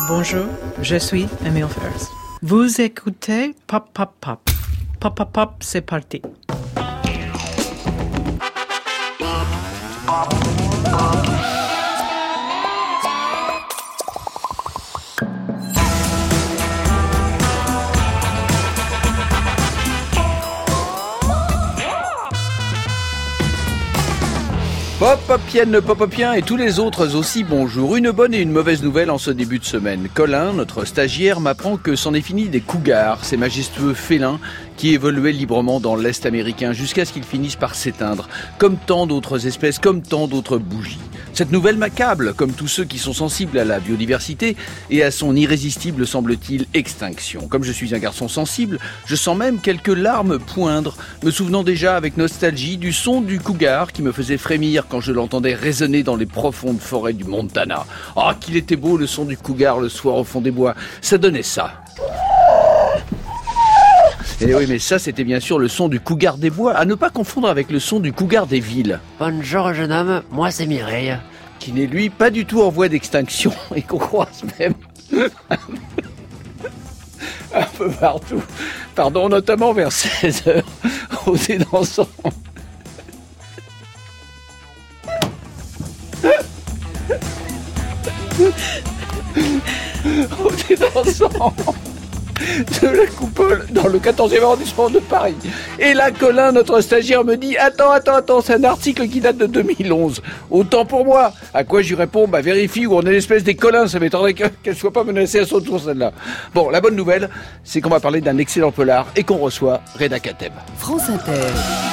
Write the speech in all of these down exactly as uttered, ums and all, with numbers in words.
Bonjour, je suis Emile Ferris. Vous écoutez Pop Pop Pop. Pop Pop Pop, c'est parti. Pop Popienne, Pop Popien et tous les autres aussi, bonjour. Une bonne et une mauvaise nouvelle en ce début de semaine. Colin, notre stagiaire, m'apprend que c'en est fini des cougars, ces majestueux félins qui évoluaient librement dans l'Est américain jusqu'à ce qu'ils finissent par s'éteindre, comme tant d'autres espèces, comme tant d'autres bougies. Cette nouvelle m'accable, comme tous ceux qui sont sensibles à la biodiversité et à son irrésistible, semble-t-il, extinction. Comme je suis un garçon sensible, je sens même quelques larmes poindre, me souvenant déjà avec nostalgie du son du cougar qui me faisait frémir quand je l'entendais résonner dans les profondes forêts du Montana. Ah, qu'il était beau le son du cougar le soir au fond des bois, ça donnait ça. Et oui, mais ça, c'était bien sûr le son du cougar des bois, à ne pas confondre avec le son du cougar des villes. Bonjour jeune homme, moi c'est Mireille. Qui n'est lui pas du tout en voie d'extinction et qu'on croise même un peu partout. Pardon, notamment vers seize heures, au thé dansant. Au thé dansant de la Coupole dans le quatorzième arrondissement de Paris. Et là, Colin, notre stagiaire, me dit « Attends, attends, attends, c'est un article qui date de deux mille onze. Autant pour moi !» À quoi je lui réponds « Bah vérifie où on est l'espèce des Colins, ça m'étonnerait qu'elle soit pas menacée à son tour celle-là. » Bon, la bonne nouvelle, c'est qu'on va parler d'un excellent polar et qu'on reçoit Reda Kateb. France Inter.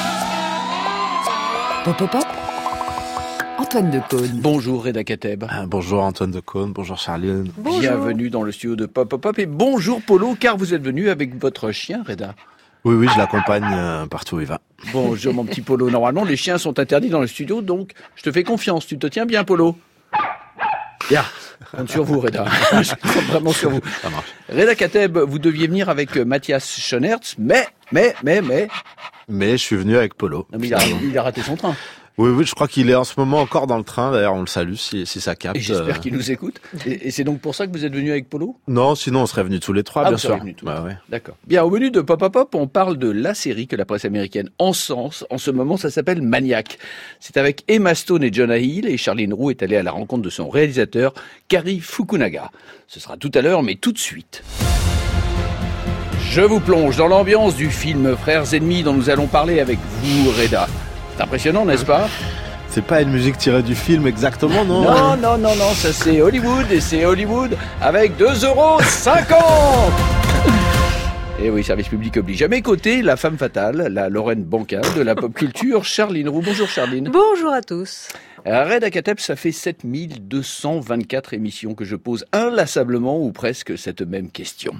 Pop Pop Pop. Antoine Decaune. Bonjour Reda Kateb. Ah, bonjour Antoine Decaune, bonjour Charline. Bonjour. Bienvenue dans le studio de Pop Pop Pop et bonjour Polo, car vous êtes venu avec votre chien Reda. Oui, oui, je l'accompagne euh, partout où il va. Bonjour mon petit Polo. Normalement, les chiens sont interdits dans le studio, donc je te fais confiance. Tu te tiens bien, Polo? Bien. Je compte sur vous, Reda. Je compte vraiment sur vous. Ça marche. Reda Kateb, vous deviez venir avec Mathias Schoenertz, mais, mais, mais, mais... Mais je suis venu avec Polo. Non, mais il a, il a raté son train. Oui, oui, je crois qu'il est en ce moment encore dans le train. D'ailleurs, on le salue si, si ça capte. Et j'espère qu'il nous écoute. Et, et c'est donc pour ça que vous êtes venu avec Polo? Non, sinon on serait venus tous les trois, Ah, bien vous sûr. serez venus tous les Bah, trois. ouais. D'accord. Bien, au menu de Pop Pop Pop, on parle de la série que la presse américaine encense. En ce moment, ça s'appelle Maniac. C'est avec Emma Stone et Jonah Hill, et Charline Roux est allée à la rencontre de son réalisateur, Cary Fukunaga. Ce sera tout à l'heure, mais tout de suite. Je vous plonge dans l'ambiance du film Frères ennemis dont nous allons parler avec vous, Reda. C'est impressionnant, n'est-ce pas? C'est pas une musique tirée du film exactement, non? Non, non, non, non, ça c'est Hollywood, et c'est Hollywood avec deux euros cinquante. Et oui, service public oblige. À mes côtés, la femme fatale, la Lorraine Banquin de la pop culture, Charline Roux. Bonjour Charline. Bonjour à tous. Reda Kateb, ça fait sept mille deux cent vingt-quatre émissions que je pose inlassablement ou presque cette même question.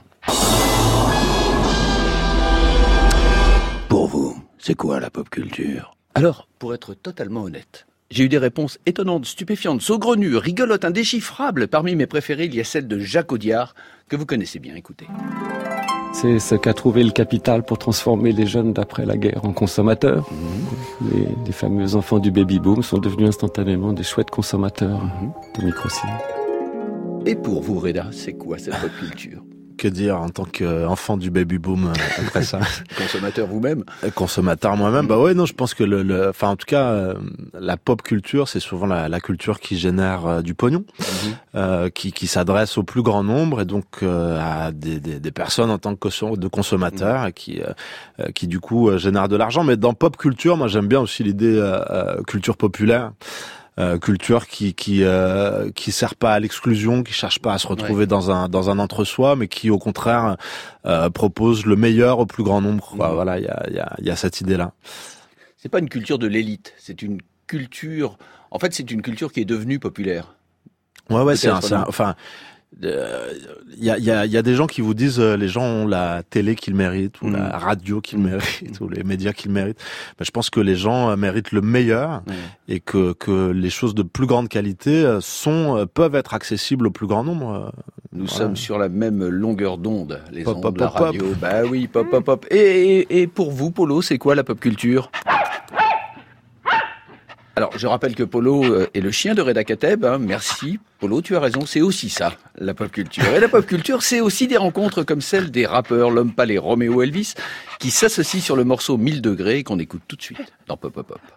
Pour vous, c'est quoi la pop culture? Alors, pour être totalement honnête, j'ai eu des réponses étonnantes, stupéfiantes, saugrenues, rigolotes, indéchiffrables. Parmi mes préférées, il y a celle de Jacques Audiard, que vous connaissez bien, écoutez. C'est ce qu'a trouvé le capital pour transformer les jeunes d'après la guerre en consommateurs. Mmh. Les, les fameux enfants du baby-boom sont devenus instantanément des chouettes consommateurs mmh. de micro-cinéma. Et pour vous, Reda, c'est quoi cette pop culture? Que dire en tant qu'enfant du baby-boom après ça? Consommateur vous-même? Consommateur moi-même, bah ouais, non, je pense que le, le enfin en tout cas, euh, la pop culture, c'est souvent la, la culture qui génère euh, du pognon, mm-hmm. euh, qui, qui s'adresse au plus grand nombre et donc euh, à des, des, des personnes en tant que cons- de consommateurs mm-hmm. et qui, euh, qui du coup euh, génèrent de l'argent. Mais dans pop culture, moi j'aime bien aussi l'idée euh, euh, culture populaire. Euh, culture qui qui euh, qui sert pas à l'exclusion, qui cherche pas à se retrouver ouais. dans un dans un entre-soi, mais qui au contraire euh, propose le meilleur au plus grand nombre. Mmh. Voilà, il y a il y a il y a cette idée-là. C'est pas une culture de l'élite, c'est une culture. En fait, c'est une culture qui est devenue populaire. Ouais ouais, c'est un, c'est un, enfin. Il euh, y, a, y, a, y a des gens qui vous disent euh, les gens ont la télé qu'ils méritent ou mmh. la radio qu'ils méritent mmh. ou les médias qu'ils méritent. Ben, je pense que les gens euh, méritent le meilleur mmh. et que, que les choses de plus grande qualité euh, sont euh, peuvent être accessibles au plus grand nombre. Euh, Nous voilà. sommes sur la même longueur d'onde, les pop, ondes pop, de la pop, radio. pop. Bah oui, pop pop pop. Et, et, et pour vous, Polo, c'est quoi la pop culture? Alors, je rappelle que Polo euh, est le chien de Reda Kateb. Hein. Merci, Polo, tu as raison. C'est aussi ça, la pop culture. Et la pop culture, c'est aussi des rencontres comme celle des rappeurs L'Homme Pâle et Romeo Elvis qui s'associent sur le morceau mille degrés qu'on écoute tout de suite dans Pop Pop Pop.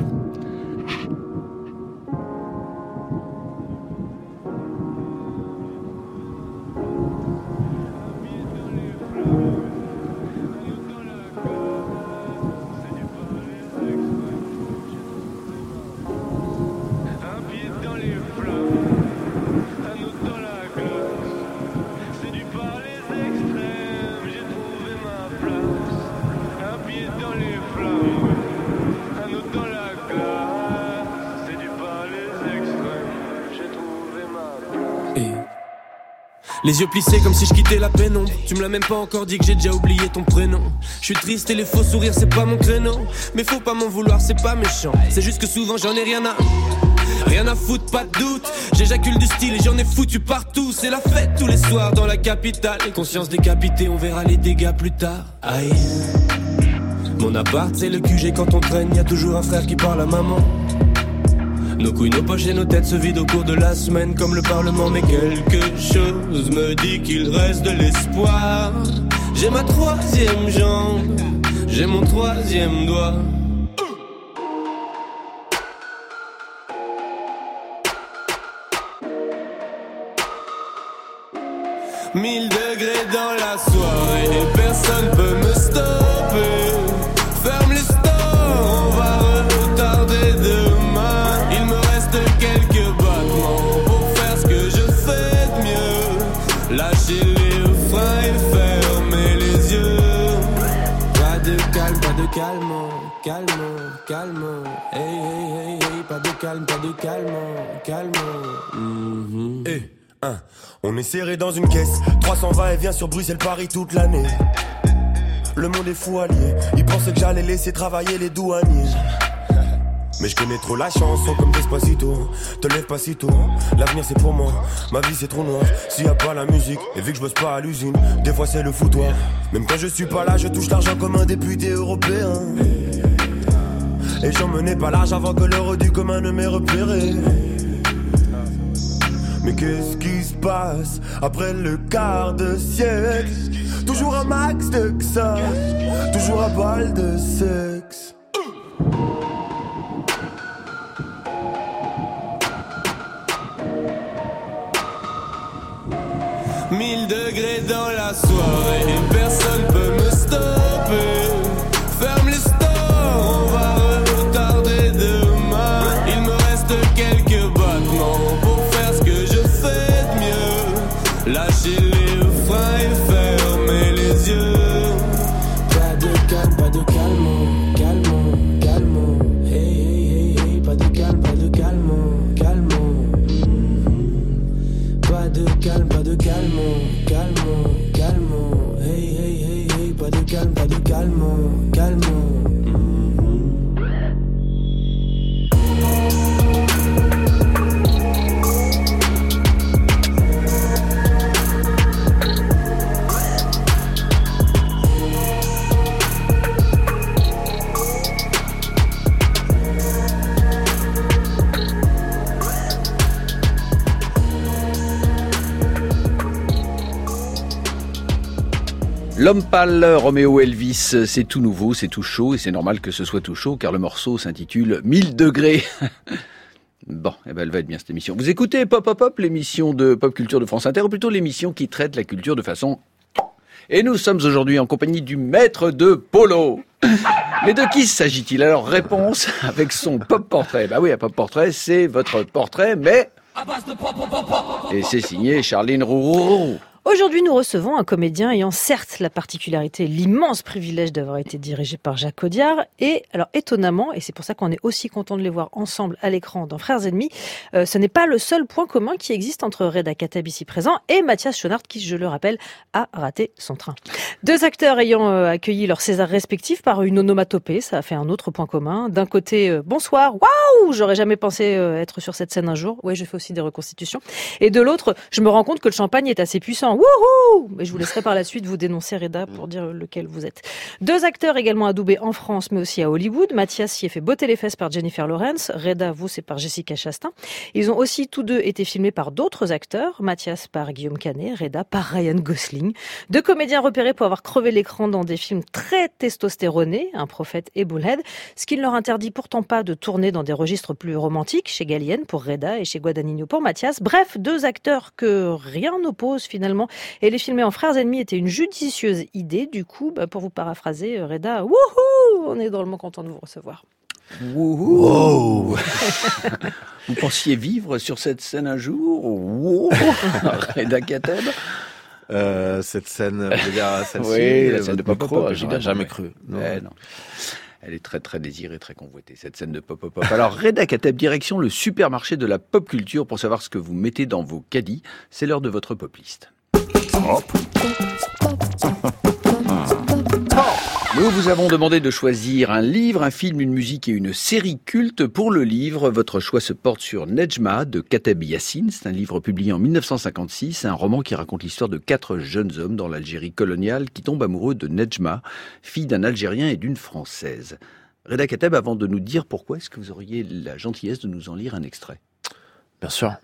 Les yeux plissés comme si je quittais la pénombre. Tu me l'as même pas encore dit que j'ai déjà oublié ton prénom. Je suis triste et les faux sourires c'est pas mon créneau. Mais faut pas m'en vouloir, c'est pas méchant. C'est juste que souvent j'en ai rien à... Rien à foutre, pas de doute. J'éjacule du style et j'en ai foutu partout. C'est la fête tous les soirs dans la capitale. Conscience décapitée, on verra les dégâts plus tard. Aïe. Mon appart c'est le Q G quand on traîne. Y'a toujours un frère qui parle à maman. Nos couilles, nos poches et nos têtes se vident au cours de la semaine comme le Parlement. Mais quelque chose me dit qu'il reste de l'espoir. J'ai ma troisième jambe, j'ai mon troisième doigt. Mille degrés dans la soirée et personne peut me stopper. Ferme les stores, on va retarder demain. Il me reste quelques battements pour faire ce que je fais de mieux. Lâcher les freins et fermer les yeux. Pas de calme, pas de calme, calme, calme. Hey, hey, hey, hey, pas de calme, pas de calme, calme. Mm-hmm. Hey. Hein. On est serré dans une caisse, trois cents va-et-vient sur Bruxelles-Paris toute l'année. Le monde est fou allié, ils pensaient que j'allais laisser travailler les douaniers. Mais je connais trop la chanson comme Despacito. Te lève pas si tôt, l'avenir c'est pour moi. Ma vie c'est trop noir, s'il y a pas la musique. Et vu que je bosse pas à l'usine, des fois c'est le foutoir. Même quand je suis pas là, je touche l'argent comme un député européen. Et j'en menais pas large avant que l'heure du commun ne m'ait repéré. Mais qu'est-ce qui se passe après le quart de siècle? Toujours un max de ça, toujours un bal de sexe. Mille degrés dans la soirée et personne peut me stopper. Ferme les stores, on va retarder demain. Il me reste quelques battements pour faire ce que je fais de mieux. Lâcher les freins et fermer les yeux. Pas de calme, pas de calme, calme, calme. Hey, hey, hey, hey, pas de calme, pas de calme, calme. Mm-hmm. Pas de calme, pas de calme, calme, calme. Hey, hey, hey, hey, pas de calme, pas de calme, calme. L'Homme Pâle, Romeo Elvis, c'est tout nouveau, c'est tout chaud et c'est normal que ce soit tout chaud car le morceau s'intitule mille degrés. Bon, eh ben elle va être bien cette émission. Vous écoutez Pop Pop Pop, l'émission de pop culture de France Inter, ou plutôt l'émission qui traite la culture de façon... Et nous sommes aujourd'hui en compagnie du maître de Polo. Mais de qui s'agit-il? Alors, réponse avec son pop portrait. Bah oui, un pop portrait, c'est votre portrait, mais... Et c'est signé Charline Roux. Aujourd'hui, nous recevons un comédien ayant certes la particularité, l'immense privilège d'avoir été dirigé par Jacques Audiard. Et alors étonnamment, et c'est pour ça qu'on est aussi content de les voir ensemble à l'écran dans Frères Ennemis, euh, ce n'est pas le seul point commun qui existe entre Reda Kateb ici présent et Mathias Schoenaerts qui, je le rappelle, a raté son train. Deux acteurs ayant euh, accueilli leurs Césars respectifs par une onomatopée, ça a fait un autre point commun. D'un côté, euh, bonsoir, waouh, j'aurais jamais pensé euh, être sur cette scène un jour. Ouais, je fais aussi des reconstitutions. Et de l'autre, je me rends compte que le champagne est assez puissant. Wouhou! Mais je vous laisserai par la suite vous dénoncer, Reda, pour dire lequel vous êtes. Deux acteurs également adoubés en France, mais aussi à Hollywood. Mathias s'y est fait botter les fesses par Jennifer Lawrence. Reda, vous, c'est par Jessica Chastain. Ils ont aussi tous deux été filmés par d'autres acteurs. Mathias par Guillaume Canet, Reda par Ryan Gosling. Deux comédiens repérés pour avoir crevé l'écran dans des films très testostéronés, Un prophète et Bullhead, ce qui ne leur interdit pourtant pas de tourner dans des registres plus romantiques, chez Gallienne pour Reda et chez Guadagnino pour Mathias. Bref, deux acteurs que rien n'oppose finalement. Et les filmer en frères ennemis était une judicieuse idée. Du coup, bah, pour vous paraphraser, Reda, wouhou, on est drôlement content de vous recevoir. Wouhou. Wow. Vous pensiez vivre sur cette scène un jour? Wow. Reda Kateb. Euh, cette scène, je veux dire, celle-ci, oui, la scène de Pop micro, Pop, j'aurais jamais cru. Non. Ouais, non. Elle est très très désirée, très convoitée, cette scène de Pop Pop Pop. Alors Reda Kateb, direction le supermarché de la pop culture pour savoir ce que vous mettez dans vos caddies. C'est l'heure de votre pop list. Nous vous avons demandé de choisir un livre, un film, une musique et une série culte. Pour le livre, votre choix se porte sur Nejma de Kateb Yassine. C'est un livre publié en mille neuf cent cinquante-six, un roman qui raconte l'histoire de quatre jeunes hommes dans l'Algérie coloniale qui tombent amoureux de Nejma, fille d'un Algérien et d'une Française. Reda Kateb, avant de nous dire pourquoi, est-ce que vous auriez la gentillesse de nous en lire un extrait? Bien sûr.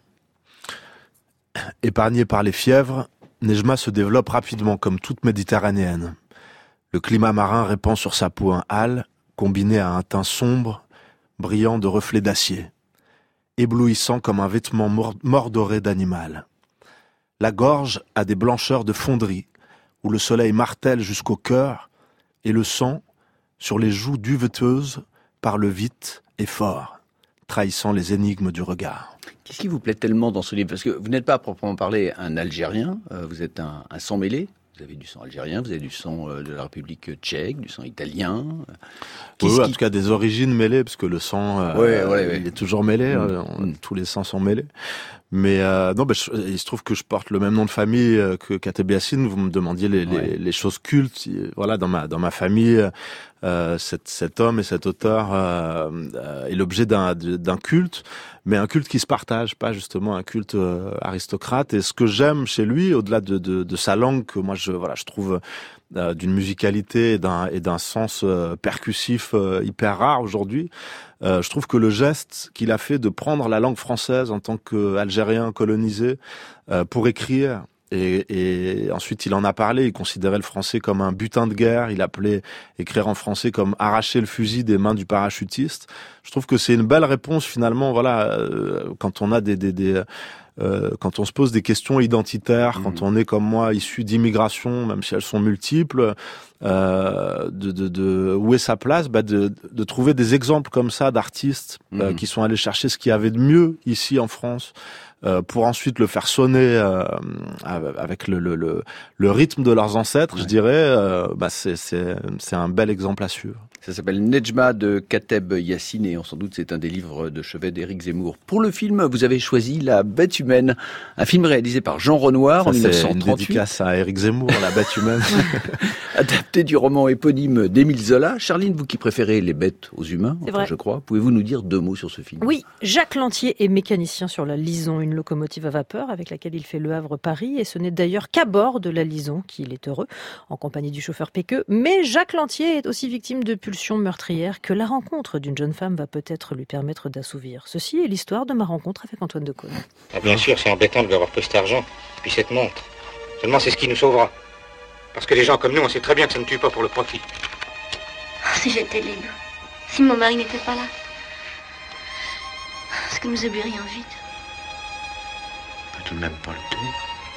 Épargnée par les fièvres, Nejma se développe rapidement comme toute méditerranéenne. Le climat marin répand sur sa peau un hâle, combiné à un teint sombre, brillant de reflets d'acier, éblouissant comme un vêtement mordoré d'animal. La gorge a des blancheurs de fonderie, où le soleil martèle jusqu'au cœur, et le sang, sur les joues duveteuses, parle vite et fort, trahissant les énigmes du regard. Qu'est-ce qui vous plaît tellement dans ce livre? Parce que vous n'êtes pas à proprement parler un Algérien, euh, vous êtes un, un sang mêlé. Vous avez du sang algérien, vous avez du sang de la République tchèque, du sang italien. Oui, qui... en tout cas des origines mêlées, parce que le sang, euh, ouais, ouais, ouais. il est toujours mêlé, mmh. euh, on, tous les sangs sont mêlés. Mais euh, non, bah, je, il se trouve que je porte le même nom de famille euh, que Kateb Yassine. Vous me demandiez les, ouais. les, les choses cultes. Voilà, dans ma dans ma famille, euh, cet, cet homme et cet auteur euh, euh, est l'objet d'un d'un culte, mais un culte qui se partage, pas justement un culte euh, aristocrate. Et ce que j'aime chez lui, au-delà de, de de sa langue que moi je voilà je trouve euh, d'une musicalité et d'un et d'un sens euh, percussif euh, hyper rare aujourd'hui. Euh, je trouve que le geste qu'il a fait de prendre la langue française en tant qu'Algérien colonisé euh, pour écrire, et, et ensuite il en a parlé, il considérait le français comme un butin de guerre, il appelait écrire en français comme arracher le fusil des mains du parachutiste. Je trouve que c'est une belle réponse finalement, voilà, euh, quand on a des... des, des Euh, quand on se pose des questions identitaires, mmh. quand on est comme moi issu d'immigration, même si elles sont multiples, euh, de, de, de où est sa place, bah de, de trouver des exemples comme ça d'artistes mmh. euh, qui sont allés chercher ce qu'il y avait de mieux ici en France, euh, pour ensuite le faire sonner euh, avec le, le, le, le rythme de leurs ancêtres, ouais. je dirais, euh, bah c'est, c'est, c'est un bel exemple à suivre. Ça s'appelle Nejma de Kateb Yassine et sans doute c'est un des livres de chevet d'Éric Zemmour. Pour le film, vous avez choisi La Bête humaine, un film réalisé par Jean Renoir ça, en dix-neuf cent trente-huit. C'est une dédicace à Éric Zemmour, La Bête humaine. Adapté du roman éponyme d'Émile Zola. Charline, vous qui préférez les bêtes aux humains, enfin, je crois, pouvez-vous nous dire deux mots sur ce film? Oui, Jacques Lantier est mécanicien sur la Lison, une locomotive à vapeur avec laquelle il fait Le Havre-Paris, et ce n'est d'ailleurs qu'à bord de la Lison qu'il est heureux, en compagnie du chauffeur Péqueux. Mais Jacques Lantier est aussi victime de pulsions meurtrières que la rencontre d'une jeune femme va peut-être lui permettre d'assouvir. Ceci est l'histoire de ma rencontre avec Antoine de Caunes. Ah, bien sûr, c'est embêtant de lui avoir pris cet argent, puis cette montre. Seulement, c'est ce qui nous sauvera. Parce que les gens comme nous, on sait très bien que ça ne tue pas pour le profit. Si j'étais libre, si mon mari n'était pas là, est-ce que nous oublierions vite? On peut tout de même pas le tuer.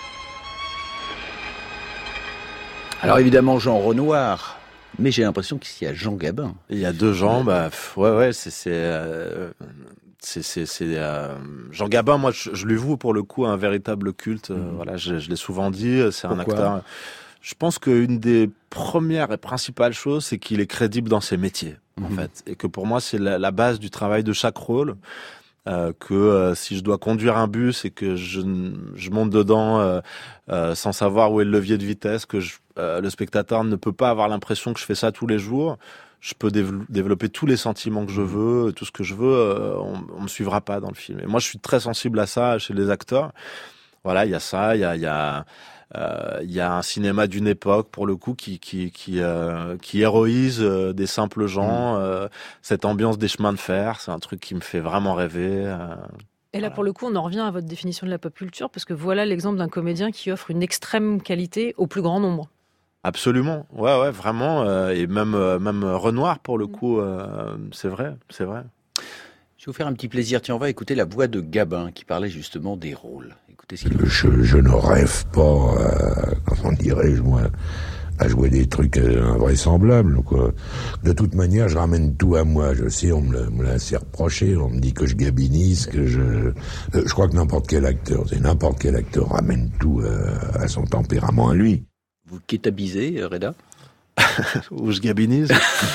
Alors évidemment, Jean Renoir, mais j'ai l'impression qu'il y a Jean Gabin. Il y a deux Jean, bah ouais, ouais, c'est c'est euh, c'est c'est, c'est euh, Jean Gabin. Moi, je, je lui voue pour le coup un véritable culte. Mmh. Euh, voilà, je, je l'ai souvent dit. C'est un Pourquoi acteur. Je pense qu'une des premières et principales choses, c'est qu'il est crédible dans ses métiers, mmh. en fait, et que pour moi, c'est la, la base du travail de chaque rôle. Euh, que euh, si je dois conduire un bus et que je, je monte dedans euh, euh, sans savoir où est le levier de vitesse, que je, euh, le spectateur ne peut pas avoir l'impression que je fais ça tous les jours, je peux dév- développer tous les sentiments que je veux, tout ce que je veux, euh, on, on me suivra pas dans le film. Et moi, je suis très sensible à ça chez les acteurs. Voilà, il y a ça, il y a, il y a euh, il y a un cinéma d'une époque pour le coup qui qui qui euh, qui héroïse euh, des simples gens. Mmh. Euh, cette ambiance des chemins de fer, c'est un truc qui me fait vraiment rêver. Euh, Et là, pour le coup, on en revient à votre définition de la pop culture, parce que voilà l'exemple d'un comédien qui offre une extrême qualité au plus grand nombre. Absolument, ouais, ouais, vraiment, euh, et même euh, même Renoir pour le coup, euh, c'est vrai, c'est vrai. Je vais vous faire un petit plaisir. Tiens, on va écouter la voix de Gabin qui parlait justement des rôles. Écoutez ce qu'il dit. Je, je ne rêve pas, euh, comment dirais-je moi, à jouer des trucs invraisemblables, quoi. De toute manière, je ramène tout à moi. Je sais, on me l'a, me l'a assez reproché. On me dit que je gabinise, que je... Euh, je crois que n'importe quel acteur, c'est n'importe quel acteur ramène tout euh, à son tempérament à lui. Vous kétabisez, Reda? Ou je gabinise.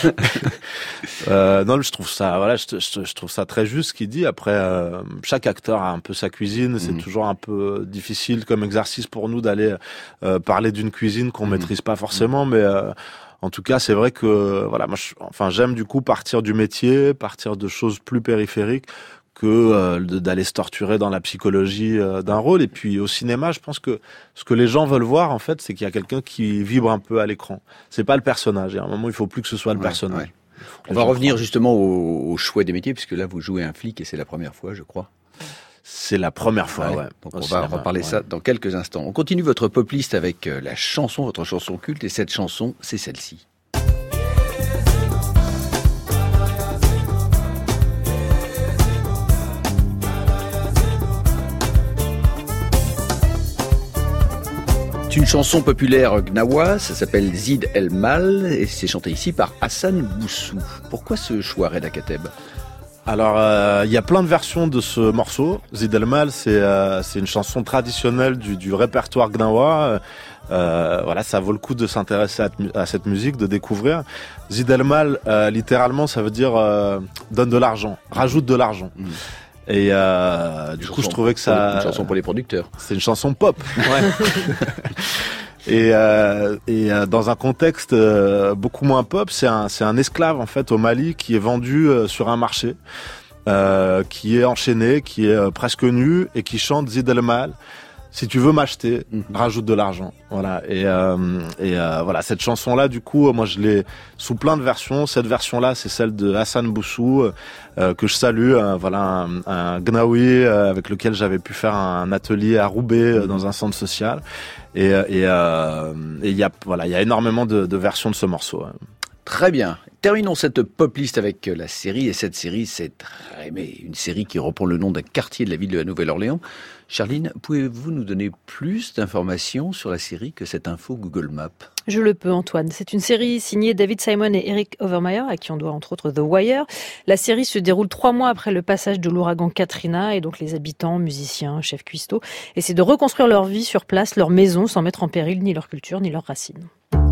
euh, non, je trouve ça, voilà, je, je, je trouve ça très juste ce qu'il dit. Après, euh, chaque acteur a un peu sa cuisine. C'est mmh. toujours un peu difficile comme exercice pour nous d'aller euh, parler d'une cuisine qu'on mmh. maîtrise pas forcément, mmh. mais euh, en tout cas, c'est vrai que voilà, moi, je, enfin, j'aime du coup partir du métier, partir de choses plus périphériques, que euh, d'aller se torturer dans la psychologie euh, d'un rôle. Et puis au cinéma, je pense que ce que les gens veulent voir, en fait, c'est qu'il y a quelqu'un qui vibre un peu à l'écran. C'est pas le personnage. Et à un moment, il faut plus que ce soit le ouais, personnage. Ouais. On va revenir croient. justement au, au choix des métiers, puisque là, vous jouez un flic et c'est la première fois, je crois. C'est la première fois, ouais. ouais. Donc on va cinéma, reparler ouais. ça dans quelques instants. On continue votre pop list avec la chanson, votre chanson culte, et cette chanson, c'est celle-ci. C'est une chanson populaire gnawa, ça s'appelle Zid El Mal et c'est chanté ici par Hassan Boussou. Pourquoi ce choix, Reda Kateb ? Alors, il euh, y a plein de versions de ce morceau. Zid El Mal, c'est euh, c'est une chanson traditionnelle du, du répertoire gnawa. Euh, voilà, ça vaut le coup de s'intéresser à, à cette musique, de découvrir. Zid El Mal, euh, littéralement, ça veut dire euh, donne de l'argent, rajoute de l'argent. Mmh. Et euh, du coup, je trouvais que ça... Une chanson pour les producteurs. C'est une chanson pop. Ouais. et euh, et euh, dans un contexte euh, beaucoup moins pop, c'est un, c'est un esclave, en fait, au Mali, qui est vendu euh, sur un marché, euh, qui est enchaîné, qui est euh, presque nu, et qui chante Zid El Mal. Si tu veux m'acheter, mmh. rajoute de l'argent. Voilà. Et, euh, et euh, voilà, cette chanson-là, du coup, moi, je l'ai sous plein de versions. Cette version-là, c'est celle de Hassan Boussou, euh, que je salue. Euh, voilà, un, un Gnawi euh, avec lequel j'avais pu faire un atelier à Roubaix euh, dans un centre social. Et il et, euh, et y a voilà, il y a énormément de, de versions de ce morceau. Hein. Très bien. Terminons cette pop list avec la série. Et cette série, c'est Trémé, une série qui reprend le nom d'un quartier de la ville de la Nouvelle-Orléans. Charline, pouvez-vous nous donner plus d'informations sur la série que cette info Google Maps ? Je le peux, Antoine. C'est une série signée David Simon et Eric Overmyer, à qui on doit entre autres The Wire. La série se déroule trois mois après le passage de l'ouragan Katrina, et donc les habitants, musiciens, chefs cuistots, essaient de reconstruire leur vie sur place, leur maison, sans mettre en péril ni leur culture ni leurs racines.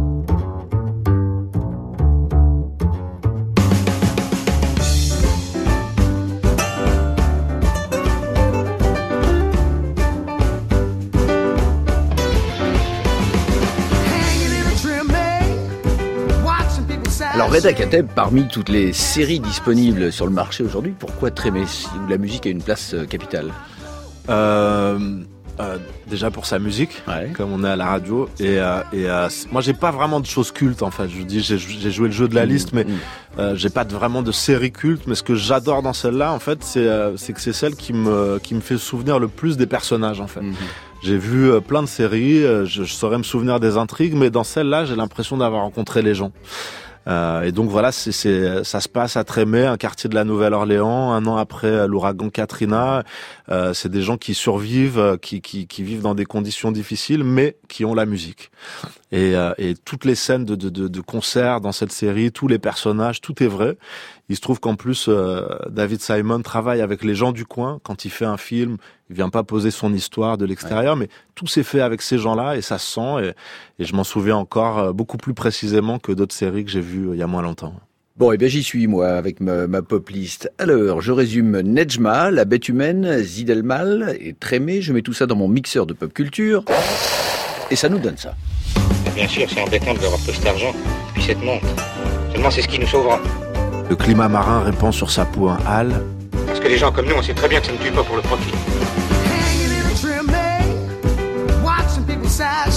Alors Reda Kateb, parmi toutes les séries disponibles sur le marché aujourd'hui, pourquoi Trémé, où la musique a une place capitale ? euh, euh, Déjà pour sa musique, ouais. comme on est à la radio, et, euh, et euh, moi j'ai pas vraiment de choses cultes en fait. Je vous dis, j'ai, j'ai joué le jeu de la mmh, liste, mais mmh. euh, j'ai pas de, vraiment de série culte. Mais ce que j'adore dans celle-là, en fait, c'est, euh, c'est que c'est celle qui me qui me fait souvenir le plus des personnages en fait. Mmh. J'ai vu euh, plein de séries, euh, je, je saurais me souvenir des intrigues, mais dans celle-là, j'ai l'impression d'avoir rencontré les gens. Euh, et donc voilà, c'est, c'est, ça se passe à Trémé, un quartier de la Nouvelle-Orléans, un an après l'ouragan Katrina. Euh, c'est des gens qui survivent, qui, qui, qui vivent dans des conditions difficiles, mais qui ont la musique. Et, euh, et toutes les scènes de, de, de, de concerts dans cette série, tous les personnages, tout est vrai. Il se trouve qu'en plus, euh, David Simon travaille avec les gens du coin. Quand il fait un film, il vient pas poser son histoire de l'extérieur, ouais. mais tout s'est fait avec ces gens-là et ça se sent. Et, et je m'en souviens encore beaucoup plus précisément que d'autres séries que j'ai vues il y a moins longtemps. Bon, eh bien j'y suis, moi, avec ma, ma pop list. Alors, je résume Nedjma, La Bête Humaine, Zid El Mal et Trémé. Je mets tout ça dans mon mixeur de pop culture. Et ça nous donne ça. Bien sûr, c'est embêtant de devoir poser cet argent, puis cette montre. Seulement, c'est ce qui nous sauvera. Le climat marin répand sur sa peau un hâle. Parce que les gens comme nous, on sait très bien que ça ne tue pas pour le profit.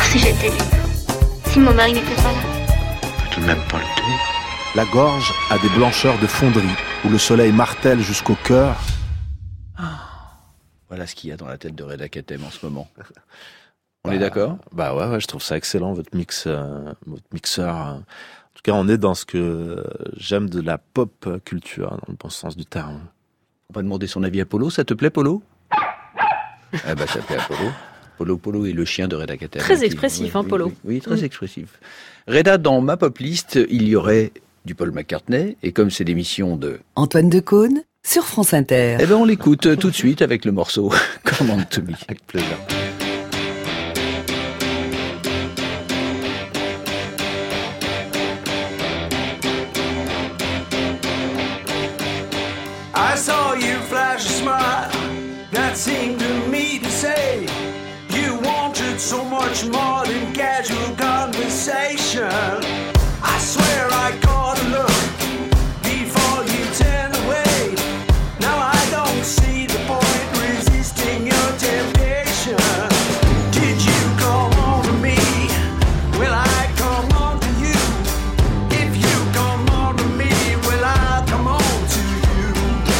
si j'étais libre. Si mon mari n'était pas là. On peut tout de même pas le tuer. La gorge a des blancheurs de fonderie, où le soleil martèle jusqu'au cœur. Voilà ce qu'il y a dans la tête de Reda Kateb en ce moment. On bah, est d'accord ? Bah ouais, ouais, je trouve ça excellent, votre mix, euh, votre mixeur. En tout cas, on est dans ce que j'aime de la pop culture, dans le bon sens du terme. On va demander son avis à Polo. Ça te plaît, Polo ? Ah bah ça plaît à Polo. Polo Polo est le chien de Reda Kateb. Très expressif, oui, hein, Polo. Oui, oui, oui très mmh. expressif. Reda, dans ma pop list, il y aurait du Paul McCartney, et comme c'est l'émission de Antoine Decaune sur France Inter. Eh ben on l'écoute tout de suite avec le morceau Come On To Me. Avec plaisir. I saw you flash a smile that seemed to me to say you wanted so much more than casual conversation. I swear I caught a look before you turned away. Now I don't see the point resisting your temptation. Did you come on to me? Will I come on to you? If you come on to me, will I come on to you?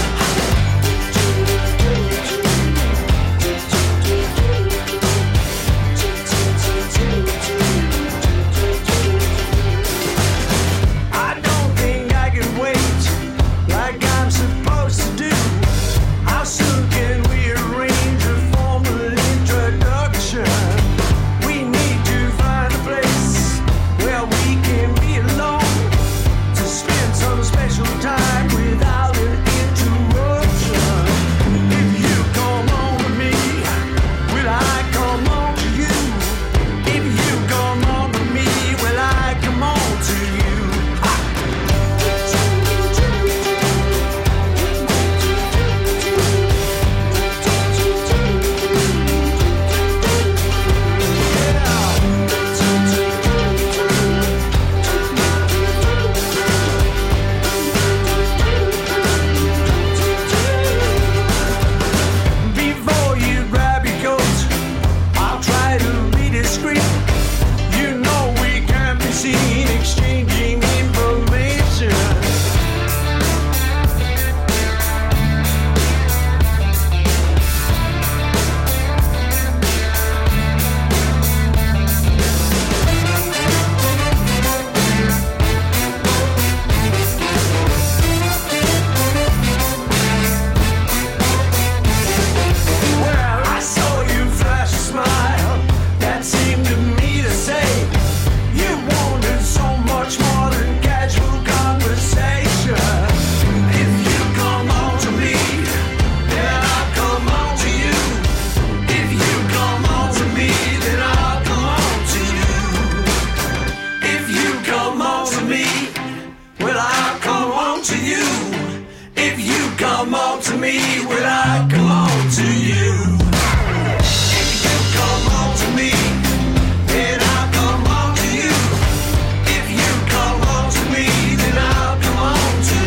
I don't think I can wait like I'm supposed to do. How soon can we arrange a formal introduction? We need to find a place where we can be alone to spend some special time without an interruption. If you come on to me, will I come on to you? If you come on to me, will I come on to you? Before you grab your coat, I'll try to be discreet. You know we can't be seen exchanging information. Well, I saw you flash a smile that seemed to me to say you wanted so much more than casual conversation. If you come on to me, then I'll come on to you. If you come on to me, then I'll come on to you. If you come on to me, well, I'll come on to you. If you come on to me, will I come on to you? If you come on to me, then I'll come on to you. If you come on to me, then I'll come on to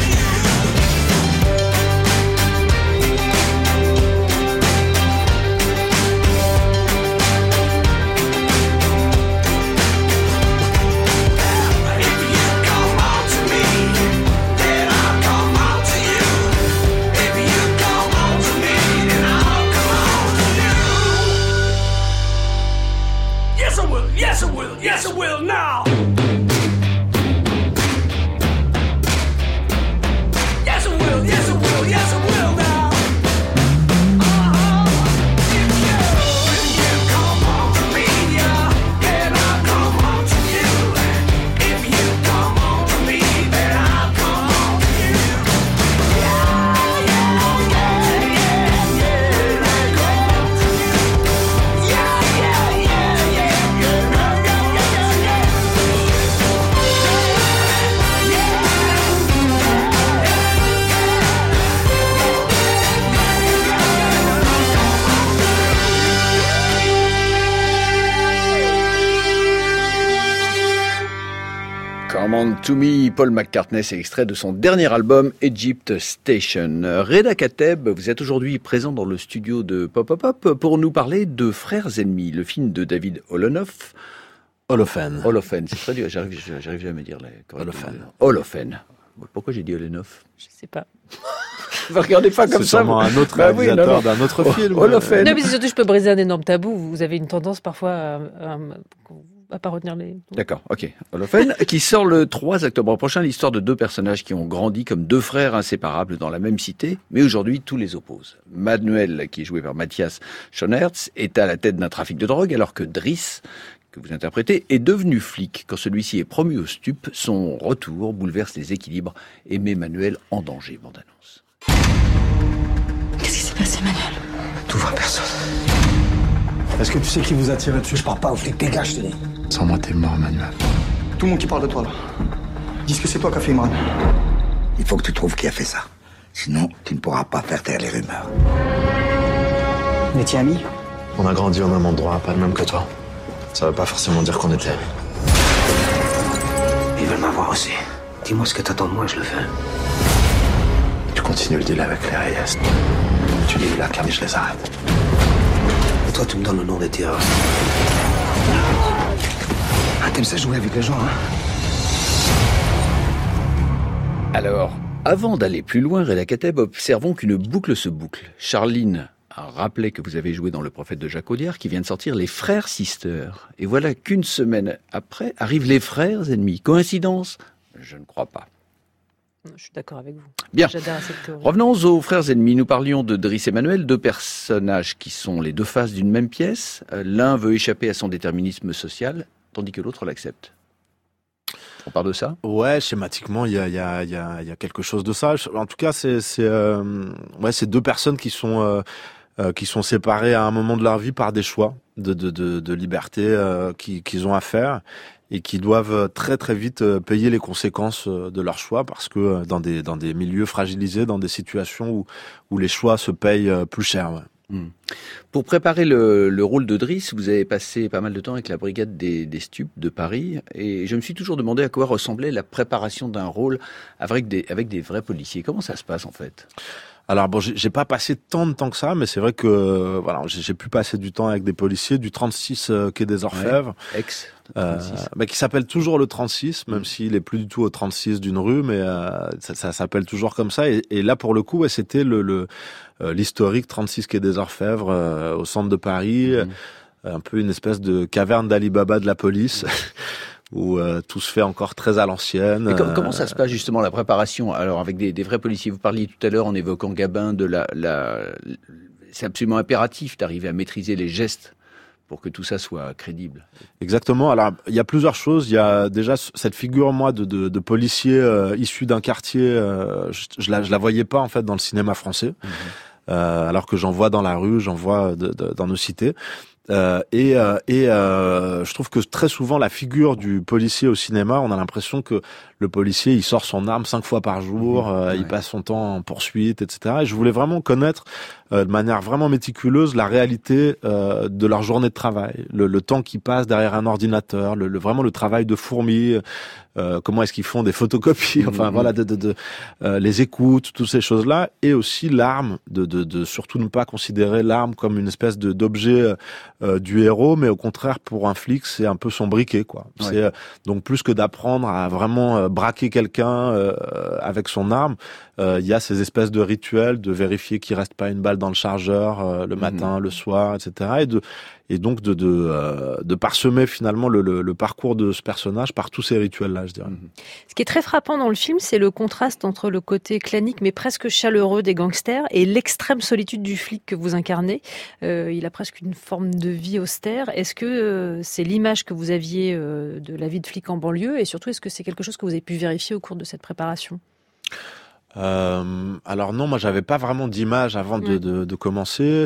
you. If you come on to me, then I'll come on to you. If you come on to me, then I'll come on to you. Yes, I will. Yes, I will. Yes, I will now. Yes, I will. Yes, I will. Yes, I will now. Uh-huh. If you, if you come on to me, yeah, then I'll come on to you. If you come on to me, then I'll come on to you. Yeah, yeah, yeah, yeah, yeah. I'll come on to you. Yeah, yeah, yeah, yeah, yeah, yeah, yeah, yeah, yeah. Belong to Me, Paul McCartney, c'est extrait de son dernier album Egypt Station. Reda Kateb, vous êtes aujourd'hui présent dans le studio de Pop Pop Pop pour nous parler de Frères ennemis, le film de David Holonoff. Holofen. Holofen, c'est très dur, j'arrive, j'arrive jamais à me dire les Holofen. Holofen. Pourquoi j'ai dit Holonoff? Je sais pas. Vous regardez pas comme c'est ça. C'est sûrement un autre bah réalisateur oui, non, non. d'un autre film. Holofen. Non, mais surtout, je peux briser un énorme tabou. Vous avez une tendance parfois à, à, à pas retenir les... D'accord, ok. Holofen, qui sort le trois octobre prochain, l'histoire de deux personnages qui ont grandi comme deux frères inséparables dans la même cité, mais aujourd'hui, tout les oppose. Manuel, qui est joué par Matthias Schoenaerts, est à la tête d'un trafic de drogue, alors que Driss, que vous interprétez, est devenu flic. Quand celui-ci est promu au stup, son retour bouleverse les équilibres et met Manuel en danger. Bande annonce. Qu'est-ce qui s'est passé, Manuel? Tout va, personne. Est-ce que tu sais qui vous a tiré dessus? Je parle pas aux flics, dégage, je te dis. Sans moi, t'es mort, Manuel. Tout le monde qui parle de toi, là. Dis que c'est toi qui as fait Imran. Il faut que tu trouves qui a fait ça. Sinon, tu ne pourras pas faire taire les rumeurs. Vous étiez amis? On a grandi au même endroit, pas le même que toi. Ça veut pas forcément dire qu'on était amis. Ils veulent m'avoir aussi. Dis-moi ce que t'attends de moi, je le fais. Tu continues le deal avec les Reyes. Tu dis la cam et je les arrête. Et toi, tu me donnes le nom des tireurs. Ah, t'aimes ça jouer avec les gens, hein? Alors, avant d'aller plus loin, Reda Kateb, observons qu'une boucle se boucle. Charline a rappelé que vous avez joué dans Le Prophète de Jacques Audiard, qui vient de sortir Les Frères Sisters. Et voilà qu'une semaine après, arrivent Les Frères ennemis. Coïncidence? Je ne crois pas. Je suis d'accord avec vous. Bien. J'adore cette théorie. Revenons aux Frères ennemis. Nous parlions de Driss et Manuel, deux personnages qui sont les deux faces d'une même pièce. L'un veut échapper à son déterminisme social, tandis que l'autre l'accepte. On parle de ça? Ouais, schématiquement, il y a, il y a, il y a, il y a quelque chose de ça. En tout cas, c'est, c'est, euh, ouais, c'est deux personnes qui sont, euh, euh, qui sont séparées à un moment de leur vie par des choix de, de, de, de liberté euh, qui, qu'ils ont à faire et qui doivent très très vite payer les conséquences de leurs choix parce que dans des, dans des milieux fragilisés, dans des situations où, où les choix se payent plus cher. Ouais. Mmh. Pour préparer le, le rôle de Driss, vous avez passé pas mal de temps avec la brigade des, des stupes de Paris et je me suis toujours demandé à quoi ressemblait la préparation d'un rôle avec des, avec des vrais policiers. Comment ça se passe en fait? Alors bon, j'ai, j'ai pas passé tant de temps que ça, mais c'est vrai que voilà, j'ai, j'ai pu passer du temps avec des policiers du trente-six euh, quai des Orfèvres, ouais, ex euh, bah, qui s'appelle toujours le trente-six, même mmh. s'il est plus du tout au trente-six d'une rue, mais euh, ça, ça s'appelle toujours comme ça. Et, et là, pour le coup, ouais, c'était le, le euh, l'historique trente-six quai des Orfèvres euh, au centre de Paris, mmh. euh, un peu une espèce de caverne d'Ali Baba de la police. où euh, tout se fait encore très à l'ancienne. Et com- comment ça se passe justement la préparation? Alors avec des, des vrais policiers, vous parliez tout à l'heure en évoquant Gabin de la, la... c'est absolument impératif d'arriver à maîtriser les gestes pour que tout ça soit crédible. Exactement. Alors il y a plusieurs choses. Il y a déjà cette figure moi de, de, de policier euh, issu d'un quartier. Euh, je, je la je la voyais pas en fait dans le cinéma français, mmh. euh, alors que j'en vois dans la rue, j'en vois de, de, dans nos cités. Euh, et euh, et euh, je trouve que très souvent la figure du policier au cinéma, on a l'impression que le policier il sort son arme cinq fois par jour, mmh, euh, ouais. il passe son temps en poursuite, et cetera. Et je voulais vraiment connaître euh, de manière vraiment méticuleuse la réalité euh, de leur journée de travail, le, le temps qu'ils passent derrière un ordinateur, le, le vraiment le travail de fourmi. Euh, comment est-ce qu'ils font des photocopies, enfin mmh. voilà, de, de, de euh, les écoutes, toutes ces choses-là, et aussi l'arme, de, de, de surtout ne pas considérer l'arme comme une espèce de d'objet euh, du héros, mais au contraire pour un flic c'est un peu son briquet, quoi. Ouais. C'est euh, donc plus que d'apprendre à vraiment euh, braquer quelqu'un euh, avec son arme, il euh, y a ces espèces de rituels de vérifier qu'il reste pas une balle dans le chargeur euh, le matin, mmh. le soir, et cetera. Et de et donc de de, euh, de parsemer finalement le, le, le parcours de ce personnage par tous ces rituels-là, je dirais. Ce qui est très frappant dans le film, c'est le contraste entre le côté clanique mais presque chaleureux des gangsters et l'extrême solitude du flic que vous incarnez. Euh, il a presque une forme de vie austère. Est-ce que euh, c'est l'image que vous aviez euh, de la vie de flic en banlieue et surtout est-ce que c'est quelque chose que vous avez pu vérifier au cours de cette préparation? Euh, alors non, moi j'avais pas vraiment d'image avant de, ouais. de, de commencer.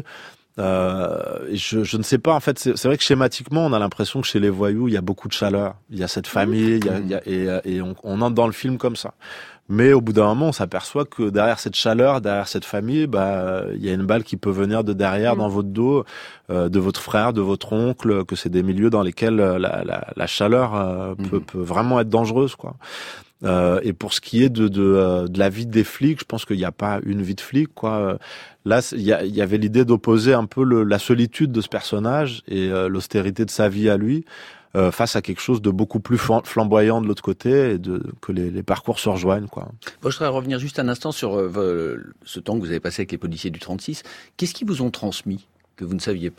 Euh, je, je ne sais pas, en fait, c'est, c'est vrai que schématiquement, on a l'impression que chez les voyous, il y a beaucoup de chaleur, il y a cette famille, il y a, il y a, et, et on, on entre dans le film comme ça. Mais au bout d'un moment, on s'aperçoit que derrière cette chaleur, derrière cette famille, bah, il y a une balle qui peut venir de derrière, mmh. dans votre dos, euh, de votre frère, de votre oncle, que c'est des milieux dans lesquels la, la, la chaleur euh, mmh. peut, peut vraiment être dangereuse, quoi. Euh, et pour ce qui est de, de, euh, de la vie des flics, je pense qu'il n'y a pas une vie de flic, quoi. Là, il y, y avait l'idée d'opposer un peu le, la solitude de ce personnage et euh, l'austérité de sa vie à lui, Euh, face à quelque chose de beaucoup plus flamboyant de l'autre côté et de, que les, les parcours se rejoignent, quoi. Bon, je voudrais revenir juste un instant sur euh, ce temps que vous avez passé avec les policiers du trente-six. Qu'est-ce qu'ils vous ont transmis que vous ne saviez pas ?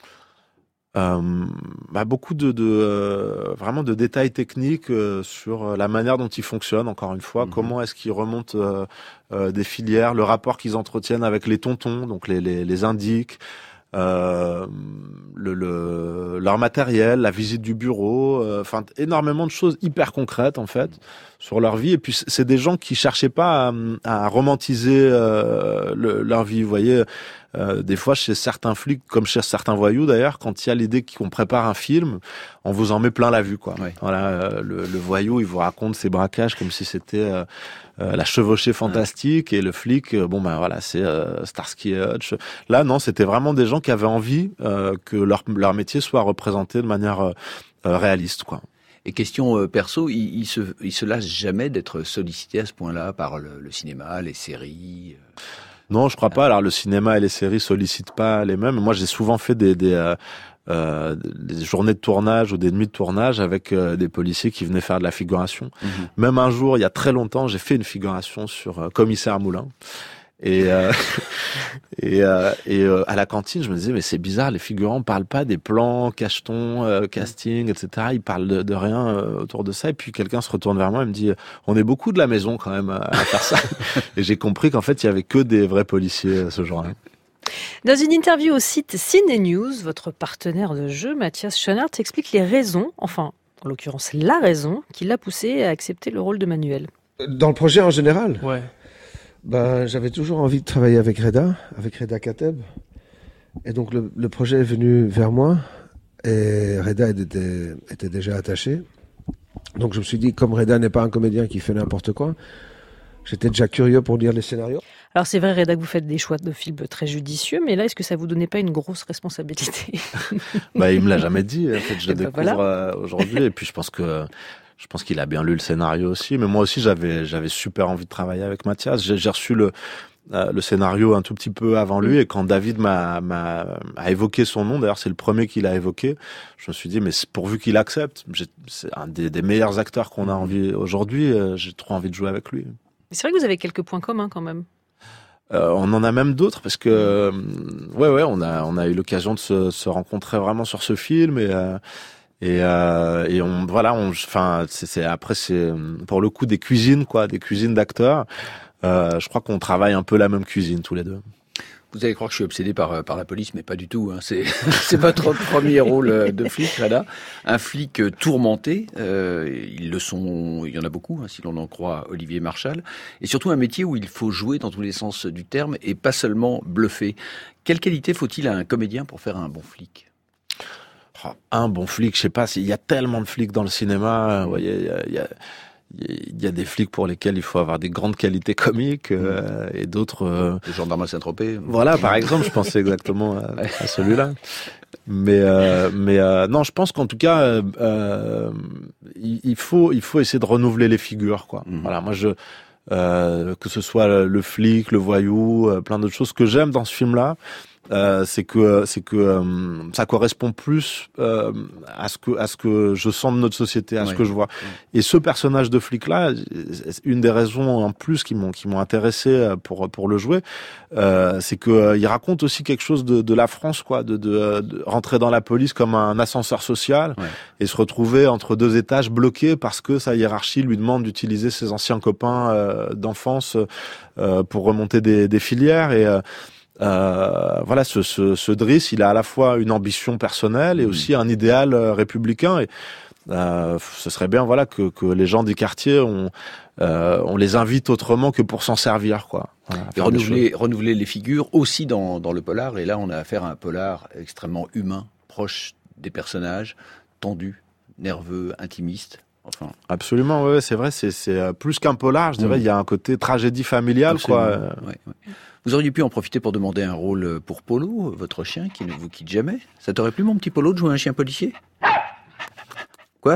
Euh, bah beaucoup de, de euh, vraiment de détails techniques euh, sur la manière dont ils fonctionnent. Encore une fois, mmh. comment est-ce qu'ils remontent euh, euh, des filières, le rapport qu'ils entretiennent avec les tontons, donc les, les, les indiques. Euh, le, le, leur matériel, la visite du bureau, enfin euh, énormément de choses hyper concrètes en fait sur leur vie. Et puis c'est des gens qui cherchaient pas à, à romantiser euh, le, leur vie. Vous voyez, euh, des fois chez certains flics, comme chez certains voyous d'ailleurs, quand il y a l'idée qu'on prépare un film, on vous en met plein la vue, quoi. Ouais. Voilà, euh, le, le voyou, il vous raconte ses braquages comme si c'était euh, euh, la chevauchée fantastique, ouais. Et le flic, euh, bon ben voilà, c'est euh, Starsky et Hutch. Là, non, c'était vraiment des gens qui avaient envie euh, que leur leur métier soit représenté de manière euh, euh, réaliste, quoi. Et question euh, perso, il, il se il se lasse jamais d'être sollicité à ce point-là par le, le cinéma, les séries. Euh... Non, je crois pas. Alors le cinéma et les séries sollicitent pas les mêmes. Moi, j'ai souvent fait des des euh, euh, des journées de tournage ou des nuits de tournage avec euh, des policiers qui venaient faire de la figuration. Mmh. Même un jour, il y a très longtemps, j'ai fait une figuration sur euh, Commissaire Moulin. Et euh, et, euh, et euh, à la cantine, je me disais mais c'est bizarre, les figurants parlent pas des plans, cachetons, euh, casting, et cetera. Ils parlent de, de rien euh, autour de ça. Et puis quelqu'un se retourne vers moi et me dit on est beaucoup de la maison quand même à, à faire ça. Et j'ai compris qu'en fait il y avait que des vrais policiers ce jour-là. Dans une interview au site Ciné News, votre partenaire de jeu, Mathias Schoenaerts, explique les raisons, enfin en l'occurrence la raison, qui l'a poussé à accepter le rôle de Manuel. Dans le projet en général. Ouais. Ben, j'avais toujours envie de travailler avec Reda, avec Reda Kateb. Et donc, le, le projet est venu vers moi. Et Reda était, était déjà attaché. Donc, je me suis dit, comme Reda n'est pas un comédien qui fait n'importe quoi, j'étais déjà curieux pour lire les scénarios. Alors, c'est vrai, Reda, que vous faites des choix de films très judicieux. Mais là, est-ce que ça vous donnait pas une grosse responsabilité ? Bah, il me l'a jamais dit. En fait, je le ben découvre voilà. aujourd'hui. Et puis, je pense que... Je pense qu'il a bien lu le scénario aussi, mais moi aussi j'avais j'avais super envie de travailler avec Mathias. J'ai, j'ai reçu le euh, le scénario un tout petit peu avant lui, et quand David m'a m'a a évoqué son nom, d'ailleurs c'est le premier qu'il a évoqué, je me suis dit mais pourvu qu'il accepte, j'ai, c'est un des, des meilleurs acteurs qu'on a envie aujourd'hui. Euh, j'ai trop envie de jouer avec lui. C'est vrai que vous avez quelques points communs quand même. Euh, on en a même d'autres parce que euh, ouais ouais on a on a eu l'occasion de se, se rencontrer vraiment sur ce film et euh, Et, euh, et on, voilà, on, enfin, c'est, c'est, après, c'est, pour le coup, des cuisines, quoi, des cuisines d'acteurs. Euh, je crois qu'on travaille un peu la même cuisine, tous les deux. Vous allez croire que je suis obsédé par, par la police, mais pas du tout, hein. C'est, c'est votre premier rôle de flic, Reda. Un flic tourmenté. Euh, ils le sont, il y en a beaucoup, hein, si l'on en croit Olivier Marchal. Et surtout un métier où il faut jouer dans tous les sens du terme et pas seulement bluffer. Quelle qualité faut-il à un comédien pour faire un bon flic? Un bon flic, je sais pas, il y a tellement de flics dans le cinéma, ouais, il y a, il y a, il y a des flics pour lesquels il faut avoir des grandes qualités comiques, euh, et d'autres... Euh... Les gendarmes à Saint-Tropez. Voilà, par exemple, je pensais exactement à, à celui-là. Mais, euh, mais euh, non, je pense qu'en tout cas, euh, il faut, il faut essayer de renouveler les figures, quoi. Mmh. Voilà, moi je... Euh, que ce soit le flic, le voyou, euh, plein d'autres choses. Ce que j'aime dans ce film-là, euh, c'est que c'est que euh, ça correspond plus euh, à ce que à ce que je sens de notre société, à ouais. ce que je vois. Ouais. Et ce personnage de flic-là, une des raisons en plus qui m'ont qui m'ont intéressé pour pour le jouer, euh, c'est que euh, il raconte aussi quelque chose de de la France, quoi, de de, de rentrer dans la police comme un ascenseur social, ouais. et se retrouver entre deux étages bloqué parce que sa hiérarchie lui demande d'utiliser ses anciens copains euh, d'enfance euh, pour remonter des, des filières. Et euh, euh, voilà, ce, ce, ce Driss, il a à la fois une ambition personnelle et aussi un idéal euh, républicain. Et euh, ce serait bien, voilà, que, que les gens des quartiers, on, euh, on les invite autrement que pour s'en servir, quoi. Voilà, et renouveler, renouveler les figures aussi dans, dans le polar. Et là, on a affaire à un polar extrêmement humain, proche des personnages, tendu, nerveux, intimiste. Enfin. Absolument, ouais, c'est vrai, c'est, c'est plus qu'un polar, je dirais, mmh. il y a un côté tragédie familiale, Absolument. quoi. Ouais, ouais. Vous auriez pu en profiter pour demander un rôle pour Polo, votre chien qui ne vous quitte jamais. Ça t'aurait plu, mon petit Polo, de jouer un chien policier ? Quoi ?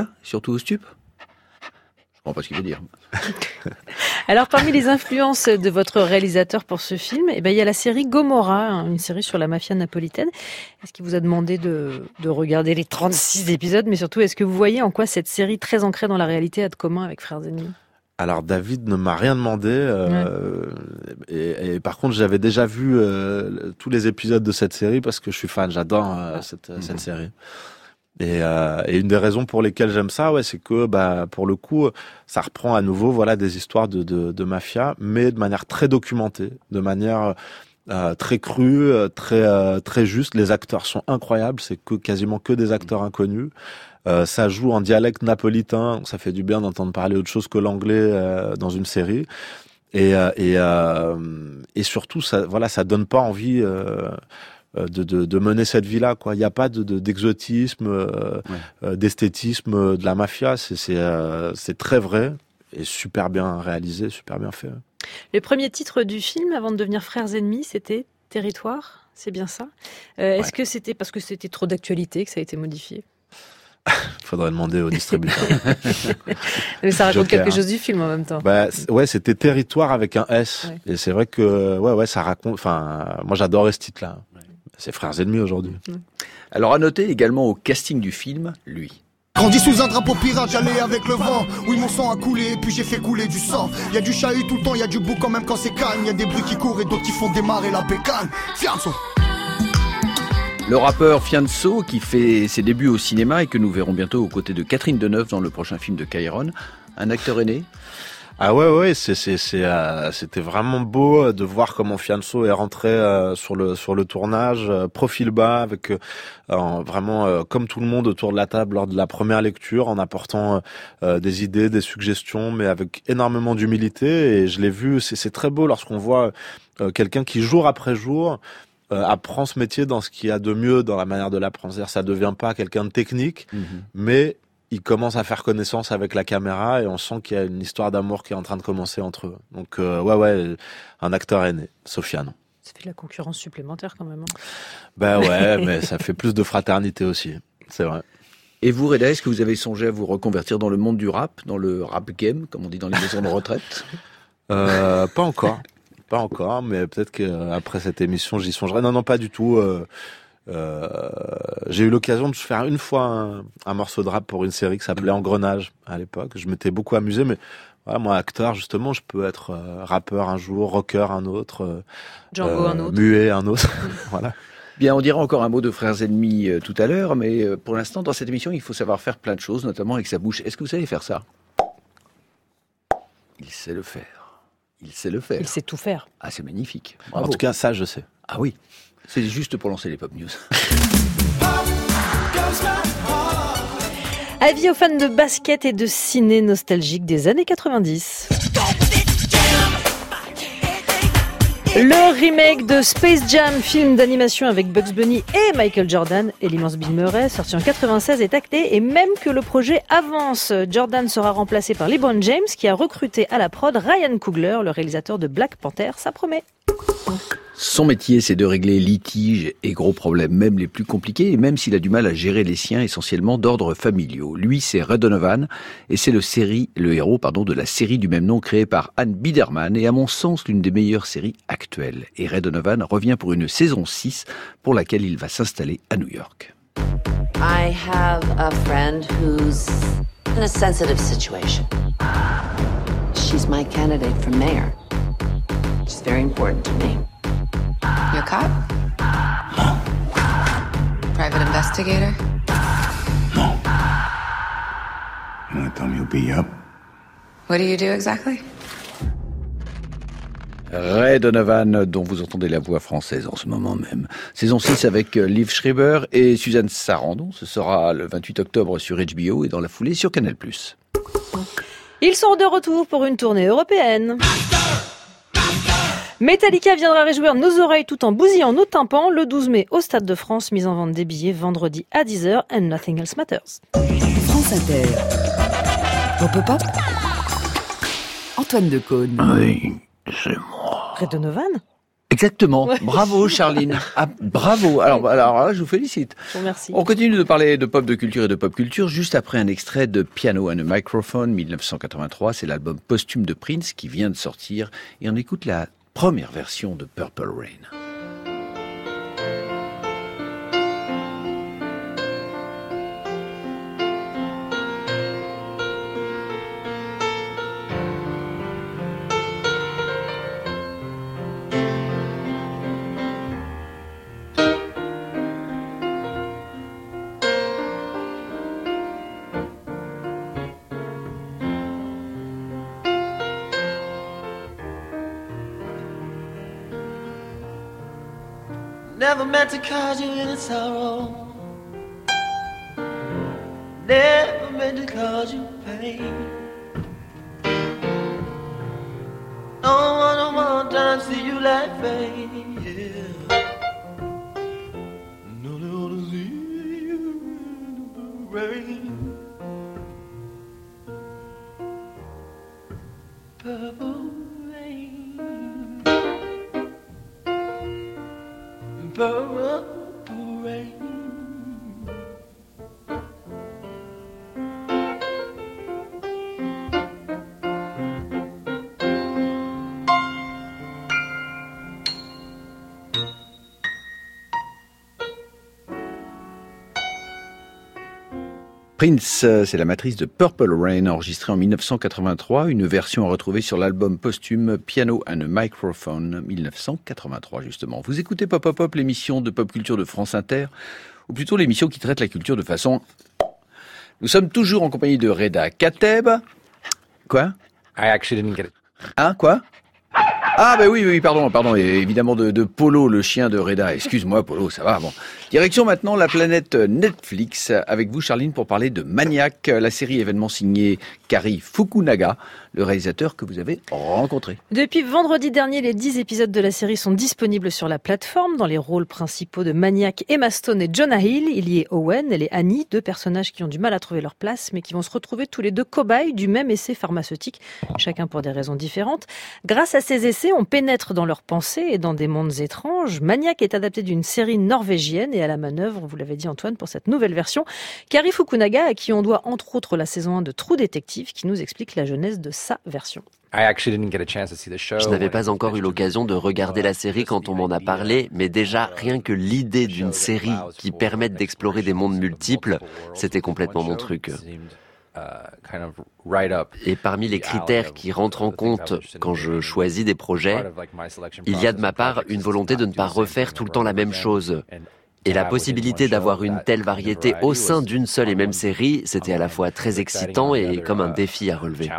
Surtout au stup ? Je comprends pas ce qu'il veut dire. Alors, parmi les influences de votre réalisateur pour ce film, eh ben, il y a la série Gomorrah, hein, une série sur la mafia napolitaine. Est-ce qu'il vous a demandé de, de regarder les trente-six épisodes, mais surtout, est-ce que vous voyez en quoi cette série très ancrée dans la réalité a de commun avec Frères Ennemis ? Alors David ne m'a rien demandé euh, ouais. et, et par contre j'avais déjà vu euh, tous les épisodes de cette série parce que je suis fan, j'adore euh, cette, mmh. cette série. Et, euh, et une des raisons pour lesquelles j'aime ça, ouais, c'est que bah pour le coup, ça reprend à nouveau voilà des histoires de, de, de mafia, mais de manière très documentée, de manière euh, très crue, très euh, très juste. Les acteurs sont incroyables, c'est que quasiment que des acteurs inconnus. Euh, ça joue en dialecte napolitain, ça fait du bien d'entendre parler autre chose que l'anglais euh, dans une série. Et euh, et euh, et surtout, ça voilà, ça donne pas envie. Euh, De, de, de mener cette vie-là, quoi. Il n'y a pas de, de, d'exotisme, euh, ouais. euh, d'esthétisme de la mafia. C'est, c'est, euh, c'est très vrai et super bien réalisé, super bien fait. Le premier titre du film, avant de devenir Frères Ennemis, c'était Territoire. C'est bien ça. Euh, est-ce ouais. que c'était parce que c'était trop d'actualité que ça a été modifié ? Faudrait demander au distributeur. Mais ça raconte Joker. Quelque chose du film en même temps. Bah, ouais, c'était Territoire avec un S. Ouais. Et c'est vrai que, ouais, ouais, ça raconte. Enfin, moi, j'adorais ce titre-là. Ouais. C'est Frères Ennemis aujourd'hui. Alors à noter également au casting du film, lui. Grandi sous un drapeau pirate, j'allais avec le vent. Oui, mon sang a coulé, puis j'ai fait couler du sang. Y a du chahut tout le temps, y a du bouc quand même quand c'est calme. Y a des bruits qui courent et d'autres qui font démarrer la bécane. Fianso. Le rappeur Fianso qui fait ses débuts au cinéma et que nous verrons bientôt aux côtés de Catherine Deneuve dans le prochain film de Kairon. Un acteur aîné. Ah ouais ouais c'est c'est c'est euh, c'était vraiment beau de voir comment Fianso est rentré euh, sur le sur le tournage euh, profil bas avec euh, vraiment euh, comme tout le monde autour de la table lors de la première lecture en apportant euh, des idées, des suggestions mais avec énormément d'humilité et je l'ai vu c'est c'est très beau lorsqu'on voit euh, quelqu'un qui jour après jour euh, apprend ce métier dans ce qu'il y a de mieux dans la manière de l'apprendre. C'est-à-dire ça devient pas quelqu'un de technique mmh. mais il commence à faire connaissance avec la caméra et on sent qu'il y a une histoire d'amour qui est en train de commencer entre eux. Donc euh, ouais ouais, un acteur aîné, Sofiane. Ça fait de la concurrence supplémentaire quand même. Hein. Ben ouais, mais ça fait plus de fraternité aussi, c'est vrai. Et vous, Reda, est-ce que vous avez songé à vous reconvertir dans le monde du rap, dans le rap game, comme on dit dans les maisons de retraite ? euh, Pas encore, pas encore, mais peut-être qu'après cette émission j'y songerai. Non non, pas du tout. Euh, Euh, j'ai eu l'occasion de faire une fois un, un morceau de rap pour une série qui s'appelait Engrenage à l'époque. Je m'étais beaucoup amusé, mais voilà, moi acteur justement, je peux être euh, rappeur un jour, rocker un autre, euh, Django euh, un autre, muet un autre. Voilà. Bien, on dira encore un mot de Frères Ennemis euh, tout à l'heure, mais euh, pour l'instant, dans cette émission, il faut savoir faire plein de choses, notamment avec sa bouche. Est-ce que vous savez faire ça ? Il sait le faire. Il sait le faire. Il sait tout faire. Ah, c'est magnifique. Bravo. En tout cas, ça, je sais. Ah oui. C'est juste pour lancer les Pop News. Avis aux fans de basket et de ciné nostalgique des années quatre-vingt-dix. Le remake de Space Jam, film d'animation avec Bugs Bunny et Michael Jordan et l'immense Bill Murray, sorti en quatre-vingt-seize, est acté et même que le projet avance. Jordan sera remplacé par LeBron James qui a recruté à la prod Ryan Coogler, le réalisateur de Black Panther, ça promet. Son métier, c'est de régler litiges et gros problèmes, même les plus compliqués, et même s'il a du mal à gérer les siens, essentiellement d'ordre familiaux. Lui, c'est Ray Donovan, et c'est le, série, le héros pardon, de la série du même nom créée par Anne Biderman, et à mon sens, l'une des meilleures séries actuelles. Et Ray Donovan revient pour une saison six, pour laquelle il va s'installer à New York. I have a friend who's in a sensitive situation. She's my candidate for mayor. She's very important to me. You a cop? No. Private investigator? No. You wanna tell me who'll beat you up? What do you do exactly? Ray Donovan, dont vous entendez la voix française en ce moment même. Saison six avec Liv Schreiber et Suzanne Sarandon. Ce sera le vingt-huit octobre sur H B O et dans la foulée sur Canal plus. Ils sont de retour pour une tournée européenne. Metallica viendra réjouir nos oreilles tout en bousillant nos tympans le douze mai au Stade de France, mise en vente des billets vendredi à dix heures and Nothing Else Matters. France Inter. Pop Pop Pop. Antoine Decaune. Oui, c'est moi. Ray Donovan. Exactement. Ouais. Bravo, Charline. Ah, bravo. Alors, alors là, je vous félicite. Je vous remercie. On continue de parler de pop de culture et de pop culture juste après un extrait de Piano and a Microphone, dix-neuf cent quatre-vingt-trois. C'est l'album posthume de Prince qui vient de sortir. Et on écoute la première version de Purple Rain. Never meant to cause you any sorrow. Never meant to cause you pain. Don't wanna one time see you laughing. Yeah. No, no, wanna see you in the rain. Purple rain. Purple rain. Prince, c'est la matrice de Purple Rain, enregistrée en dix-neuf cent quatre-vingt-trois, une version à retrouver sur l'album posthume Piano and a Microphone, dix-neuf cent quatre-vingt-trois justement. Vous écoutez Pop Pop Pop, l'émission de pop culture de France Inter, ou plutôt l'émission qui traite la culture de façon... Nous sommes toujours en compagnie de Reda Kateb. Quoi? I actually didn't get it. Hein, quoi? Ah ben oui, oui, pardon, pardon, et évidemment de, de Polo, le chien de Reda. Excuse-moi Polo, ça va, bon. Direction maintenant la planète Netflix, avec vous Charline pour parler de Maniac, la série événement signée Cary Fukunaga, le réalisateur que vous avez rencontré. Depuis vendredi dernier, les dix épisodes de la série sont disponibles sur la plateforme. Dans les rôles principaux de Maniac, Emma Stone et Jonah Hill, il y est Owen, elle est Annie, deux personnages qui ont du mal à trouver leur place, mais qui vont se retrouver tous les deux cobayes du même essai pharmaceutique, chacun pour des raisons différentes. Grâce à ces essais, on pénètre dans leurs pensées et dans des mondes étranges. Maniac est adapté d'une série norvégienne et à la manœuvre, vous l'avez dit Antoine, pour cette nouvelle version, Cary Fukunaga, à qui on doit entre autres la saison un de True Detective, qui nous explique la genèse de sa version. Je n'avais pas encore eu l'occasion de regarder la série quand on m'en a parlé, mais déjà, rien que l'idée d'une série qui permette d'explorer des mondes multiples, c'était complètement mon truc. Et parmi les critères qui rentrent en compte quand je choisis des projets, il y a de ma part une volonté de ne pas refaire tout le temps la même chose. Et la possibilité d'avoir une telle variété au sein d'une seule et même série, c'était à la fois très excitant et comme un défi à relever.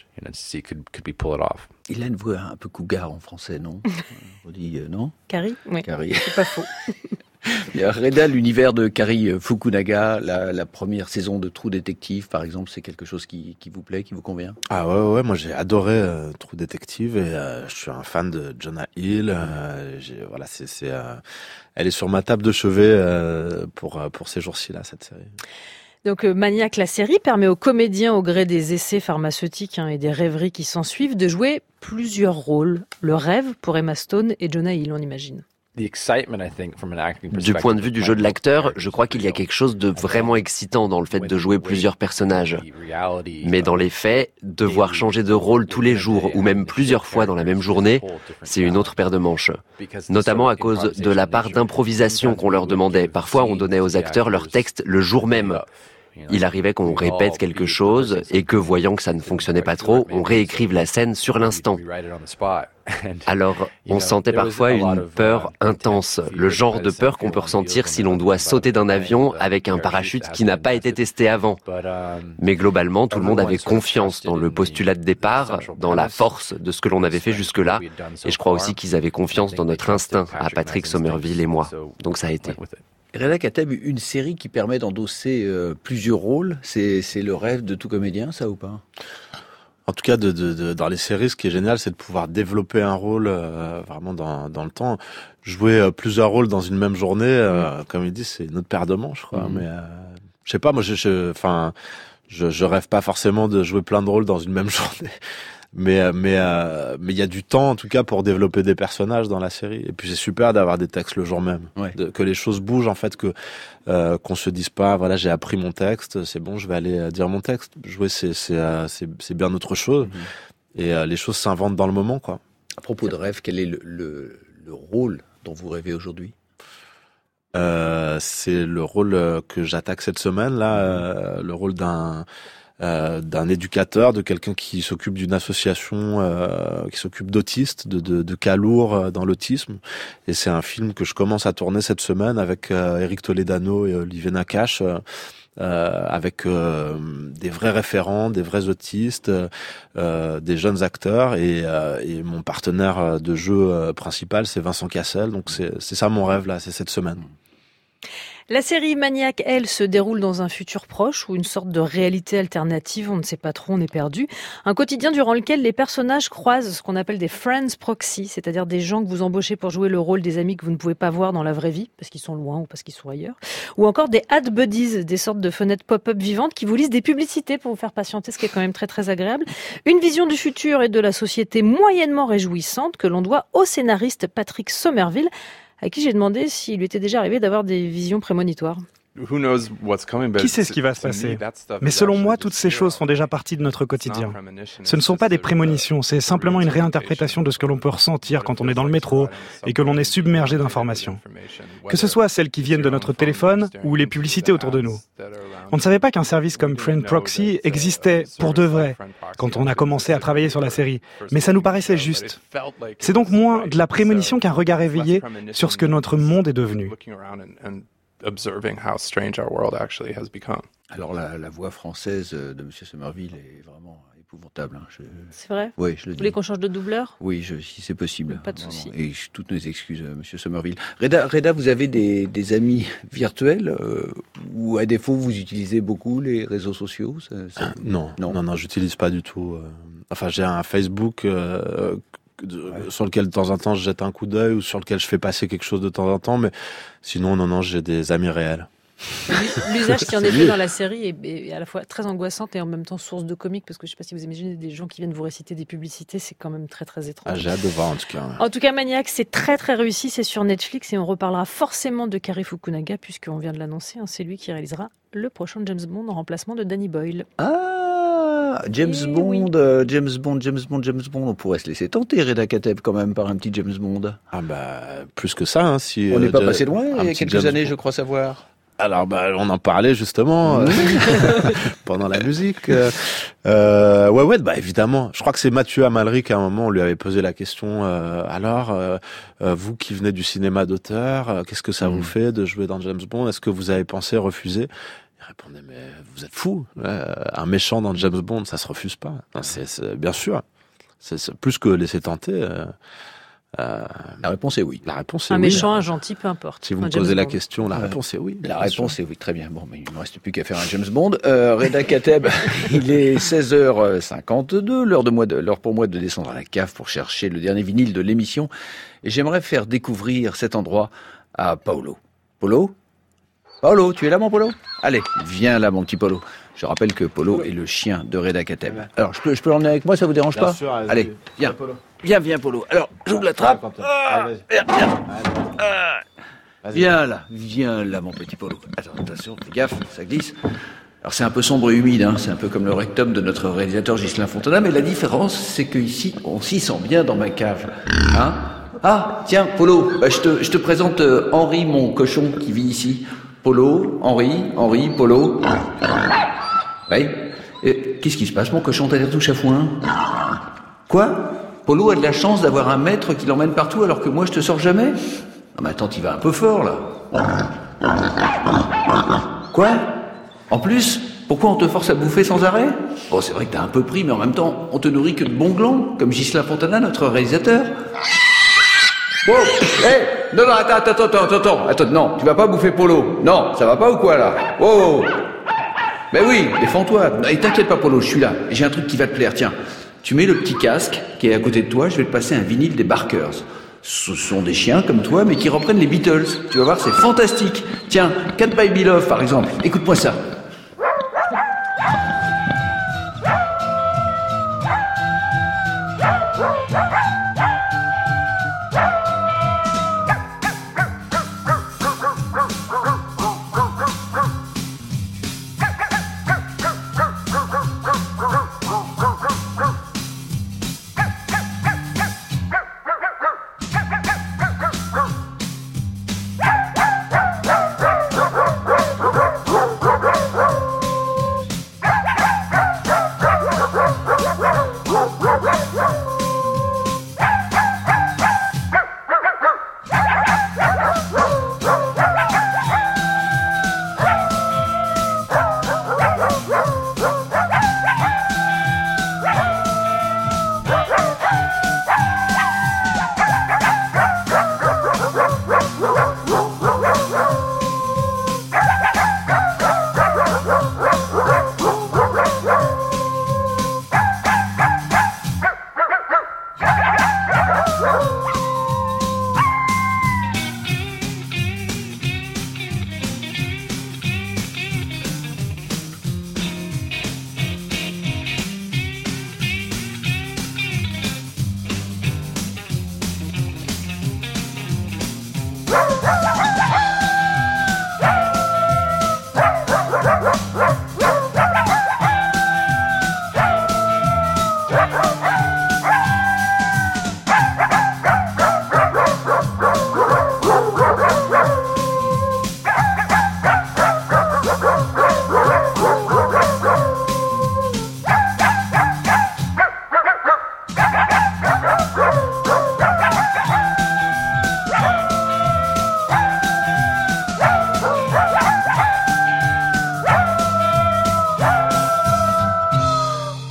Il a une voix un peu cougar en français, non? On dit euh, non? Cary? Oui, Cary. c'est pas faux. Reda, l'univers de Cary Fukunaga, la, la première saison de True Detective, par exemple, c'est quelque chose qui, qui vous plaît, qui vous convient? Ah ouais, ouais, moi j'ai adoré euh, True Detective et euh, je suis un fan de Jonah Hill. Euh, j'ai, voilà, c'est, c'est, euh, elle est sur ma table de chevet euh, pour pour ces jours-ci là, cette série. Donc euh, Maniac, la série, permet aux comédiens, au gré des essais pharmaceutiques hein, et des rêveries qui s'ensuivent, de jouer plusieurs rôles. Le rêve pour Emma Stone et Jonah Hill, on imagine. Du point de vue du jeu de l'acteur, je crois qu'il y a quelque chose de vraiment excitant dans le fait de jouer plusieurs personnages. Mais dans les faits, devoir changer de rôle tous les jours ou même plusieurs fois dans la même journée, c'est une autre paire de manches. Notamment à cause de la part d'improvisation qu'on leur demandait. Parfois, on donnait aux acteurs leur texte le jour même. Il arrivait qu'on répète quelque chose et que, voyant que ça ne fonctionnait pas trop, on réécrive la scène sur l'instant. Alors, on sentait parfois une peur intense, le genre de peur qu'on peut ressentir si l'on doit sauter d'un avion avec un parachute qui n'a pas été testé avant. Mais globalement, tout le monde avait confiance dans le postulat de départ, dans la force de ce que l'on avait fait jusque-là, et je crois aussi qu'ils avaient confiance dans notre instinct, à Patrick Somerville et moi. Donc ça a été. Reda Kateb, une série qui permet d'endosser euh, plusieurs rôles, c'est, c'est le rêve de tout comédien, ça ou pas? En tout cas, de, de, de, dans les séries, ce qui est génial, c'est de pouvoir développer un rôle euh, vraiment dans, dans le temps. Jouer euh, plusieurs rôles dans une même journée, euh, mmh. comme il dit, c'est une autre paire de manches, quoi. Mmh. Mais euh, je sais pas, moi, je, je, enfin, je, je rêve pas forcément de jouer plein de rôles dans une même journée. Mais mais euh, mais il y a du temps en tout cas pour développer des personnages dans la série. Et puis c'est super d'avoir des textes le jour même, ouais. de, que les choses bougent en fait, que euh, qu'on se dise pas voilà j'ai appris mon texte, c'est bon je vais aller dire mon texte. Jouer c'est c'est euh, c'est, c'est bien autre chose. Mm-hmm. Et euh, les choses s'inventent dans le moment quoi. À propos de rêve, quel est le le, le rôle dont vous rêvez aujourd'hui? euh, C'est le rôle que j'attaque cette semaine là, euh, le rôle d'un Euh, d'un éducateur, de quelqu'un qui s'occupe d'une association euh, qui s'occupe d'autistes, de, de, de cas lourds euh, dans l'autisme. Et c'est un film que je commence à tourner cette semaine avec euh, Eric Toledano et Olivier Nakache, euh, avec euh, des vrais référents, des vrais autistes, euh, des jeunes acteurs. Et, euh, et mon partenaire de jeu euh, principal, c'est Vincent Cassel. Donc c'est, c'est ça mon rêve là, c'est cette semaine. La série Maniac, elle, se déroule dans un futur proche ou une sorte de réalité alternative, on ne sait pas trop, on est perdu. Un quotidien durant lequel les personnages croisent ce qu'on appelle des friends proxy, c'est-à-dire des gens que vous embauchez pour jouer le rôle des amis que vous ne pouvez pas voir dans la vraie vie, parce qu'ils sont loin ou parce qu'ils sont ailleurs. Ou encore des ad buddies, des sortes de fenêtres pop-up vivantes qui vous lisent des publicités pour vous faire patienter, ce qui est quand même très très agréable. Une vision du futur et de la société moyennement réjouissante que l'on doit au scénariste Patrick Somerville, à qui j'ai demandé s'il lui était déjà arrivé d'avoir des visions prémonitoires. Qui sait ce qui va se passer? Mais selon moi, toutes ces choses font déjà partie de notre quotidien. Ce ne sont pas des prémonitions, c'est simplement une réinterprétation de ce que l'on peut ressentir quand on est dans le métro et que l'on est submergé d'informations. Que ce soit celles qui viennent de notre téléphone ou les publicités autour de nous. On ne savait pas qu'un service comme Friend Proxy existait pour de vrai quand on a commencé à travailler sur la série, mais ça nous paraissait juste. C'est donc moins de la prémonition qu'un regard éveillé sur ce que notre monde est devenu. Observing how strange our world actually has become. Alors la, la voix française de Monsieur Somerville est vraiment épouvantable. Hein. Je... C'est vrai? Oui, je le dis. Vous voulez qu'on change de doubleur? Oui, je, si c'est possible. Pas de souci. Et je, toutes nos excuses, Monsieur Somerville. Reda, Reda, vous avez des, des amis virtuels euh, ou à défaut vous utilisez beaucoup les réseaux sociaux? ça, ça... Non, non, non, non, j'utilise pas du tout. Euh... Enfin, j'ai un Facebook. Euh... De, ouais. Sur lequel de temps en temps je jette un coup d'œil ou sur lequel je fais passer quelque chose de temps en temps, mais sinon non non j'ai des amis réels. L'usage qui en est fait dans la série est, est à la fois très angoissante et en même temps source de comique, parce que je ne sais pas si vous imaginez des gens qui viennent vous réciter des publicités, c'est quand même très très étrange. Ah, j'ai hâte de voir en tout cas. Ouais. En tout cas, Maniac, c'est très très réussi, c'est sur Netflix et on reparlera forcément de Cary Fukunaga puisqu'on vient de l'annoncer, hein, c'est lui qui réalisera le prochain James Bond en remplacement de Danny Boyle. Ah, James et Bond, oui. euh, James Bond, James Bond, James Bond. On pourrait se laisser tenter, Reda Kateb, quand même, par un petit James Bond. Ah bah, plus que ça, hein, si... On n'est euh, pas de, passé loin, il y a quelques James années, Bond. je crois savoir. Alors, bah, on en parlait justement euh, pendant la musique. Euh, euh, ouais, ouais, bah évidemment. Je crois que c'est Mathieu Amalric à un moment, on lui avait posé la question. Euh, alors, euh, euh, vous qui venez du cinéma d'auteur, euh, qu'est-ce que ça mmh. vous fait de jouer dans James Bond? Est-ce que vous avez pensé refuser? Il répondait, mais vous êtes fou. Euh, un méchant dans James Bond, ça se refuse pas. Non, c'est, c'est bien sûr. C'est, c'est plus que laisser tenter. Euh, Euh, la réponse est oui. La réponse est un oui. méchant, un gentil, peu importe. Si vous me posez la question, la réponse est oui. La réponse est oui, très bien. Bon, mais il ne me reste plus qu'à faire un James Bond. Euh, Reda Kateb, il est seize heures cinquante-deux, l'heure, de moi de, l'heure pour moi de descendre à la cave pour chercher le dernier vinyle de l'émission. Et j'aimerais faire découvrir cet endroit à Paolo. Polo Paolo, tu es là, mon Polo? Allez, viens là, mon petit Polo. Je rappelle que Polo est le chien de Reda Kateb. Alors, je peux, je peux l'emmener avec moi, ça vous dérange Bien pas? sûr, allez, allez, viens. Polo. Viens, viens, Polo. Alors, j'ouvre la trappe. Ah, viens, viens. Ah, viens là, viens là, mon petit Polo. Attends, attention, fais gaffe, ça glisse. Alors, c'est un peu sombre et humide, hein. C'est un peu comme le rectum de notre réalisateur Ghislain Fontana, mais la différence, c'est qu'ici, on s'y sent bien dans ma cave. Hein? Ah, tiens, Polo, bah, je te, je te présente euh, Henri, mon cochon, qui vit ici. Polo, Henri, Henri, Polo. Oui. Et, qu'est-ce qui se passe, mon cochon? T'as l'air tout chafouin. Quoi? Polo a de la chance d'avoir un maître qui l'emmène partout alors que moi je te sors jamais? Non mais attends, t'y vas un peu fort là. Quoi? En plus, pourquoi on te force à bouffer sans arrêt? Bon, c'est vrai que t'as un peu pris, mais en même temps, on te nourrit que de bons glands, comme Ghislain Fontana, notre réalisateur. Wow! Hé! Hey! Non, non, attends, attends, attends, attends, attends, attends, non, tu vas pas bouffer Polo. Non, ça va pas ou quoi là? Wow! Mais oui, défends-toi. Et t'inquiète pas, Polo, je suis là. J'ai un truc qui va te plaire, tiens. Tu mets le petit casque qui est à côté de toi, je vais te passer un vinyle des Barkers. Ce sont des chiens comme toi, mais qui reprennent les Beatles. Tu vas voir, c'est fantastique. Tiens, Cat by Love, par exemple. Écoute-moi ça.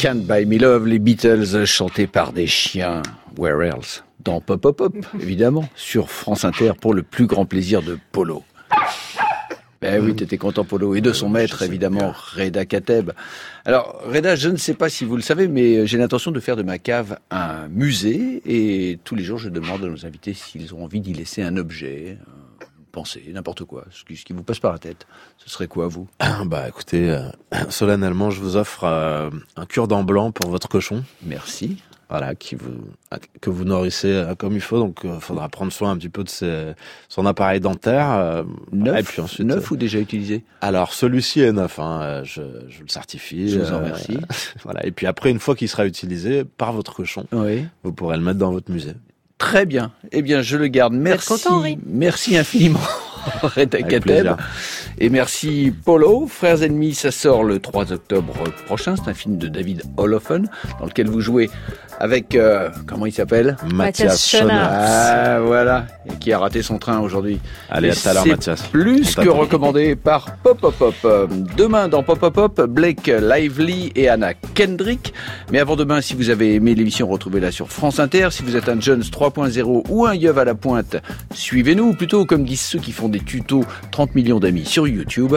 Can't Buy Me Love, les Beatles chantés par des chiens. Where else? Dans Pop Pop Pop, évidemment, sur France Inter pour le plus grand plaisir de Polo. Ben oui, t'étais content, Polo. Et de son maître, évidemment, Reda Kateb. Alors, Reda, je ne sais pas si vous le savez, mais j'ai l'intention de faire de ma cave un musée. Et tous les jours, je demande à nos invités s'ils ont envie d'y laisser un objet, une pensée, n'importe quoi, ce qui, ce qui vous passe par la tête. Ce serait quoi, vous? Bah, écoutez, euh, solennellement, je vous offre euh, un cure-dent blanc pour votre cochon. Merci. Voilà, qui vous, que vous nourrissez comme il faut, donc il euh, faudra prendre soin un petit peu de ses, son appareil dentaire. Euh, neuf, et puis ensuite, neuf ou déjà utilisé? Alors celui-ci est neuf, hein, je, je le certifie. Je vous en remercie. Euh, voilà, et puis après, une fois qu'il sera utilisé par votre cochon, oui. vous pourrez le mettre dans votre musée. Très bien. Eh bien, je le garde. Merci. Content, oui. Merci infiniment. Reda Kateb. Et merci Polo. Frères ennemis, ça sort le trois octobre prochain. C'est un film de David Holofen dans lequel vous jouez avec, euh, comment il s'appelle? Mathias Schoenaerts. Ah, voilà. Et qui a raté son train aujourd'hui. Allez, et à tout à l'heure, Mathias. Plus que recommandé par Pop Pop Pop. Demain, dans Pop Pop Pop, Blake Lively et Anna Kendrick. Mais avant demain, si vous avez aimé l'émission, retrouvez-la sur France Inter. Si vous êtes un Jones trois point zéro ou un Yeuve à la pointe, suivez-nous. Ou plutôt, comme disent ceux qui font des tutos, trente millions d'amis sur YouTube.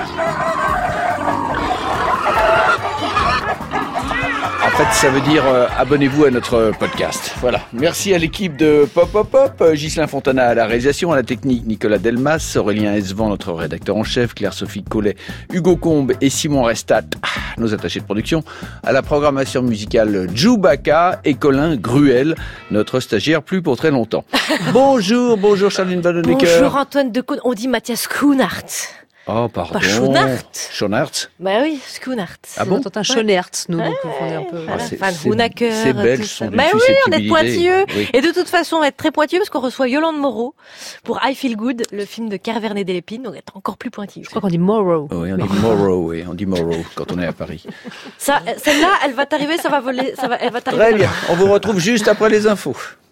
En fait, ça veut dire euh, abonnez-vous à notre podcast. Voilà. Merci à l'équipe de Pop Pop Pop, Ghislain Fontana à la réalisation, à la technique Nicolas Delmas, Aurélien Esvan, notre rédacteur en chef, Claire-Sophie Collet, Hugo Combe et Simon Restat, nos attachés de production, à la programmation musicale Djoubaka et Colin Gruel, notre stagiaire plus pour très longtemps. Bonjour, bonjour Charline Vanhoenacker. Bonjour Antoine Decaune, on dit Mathias Schoenaerts. Oh, pardon. Pas Schoenaerts. Schoenaerts. Bah oui, Schoenaerts. Ah bon? On entend Schoenaerts, nous, donc on est un peu... Ah, c'est, Van c'est, Hoenacker, c'est belge, tout sont ça. d'une Bah oui, on est susceptibilité. pointilleux. Oui. Et de toute façon, on va être très pointilleux parce qu'on reçoit Yolande Moreau pour I Feel Good, le film de Kervernet Delépine. On va être encore plus pointilleux. Je crois qu'on dit Moreau. Oui, on dit Moreau, oui, on dit Moreau quand on est à Paris. Ça, celle-là, elle va t'arriver, ça va voler, ça va, elle va t'arriver. Très bien. On vous retrouve juste après les infos.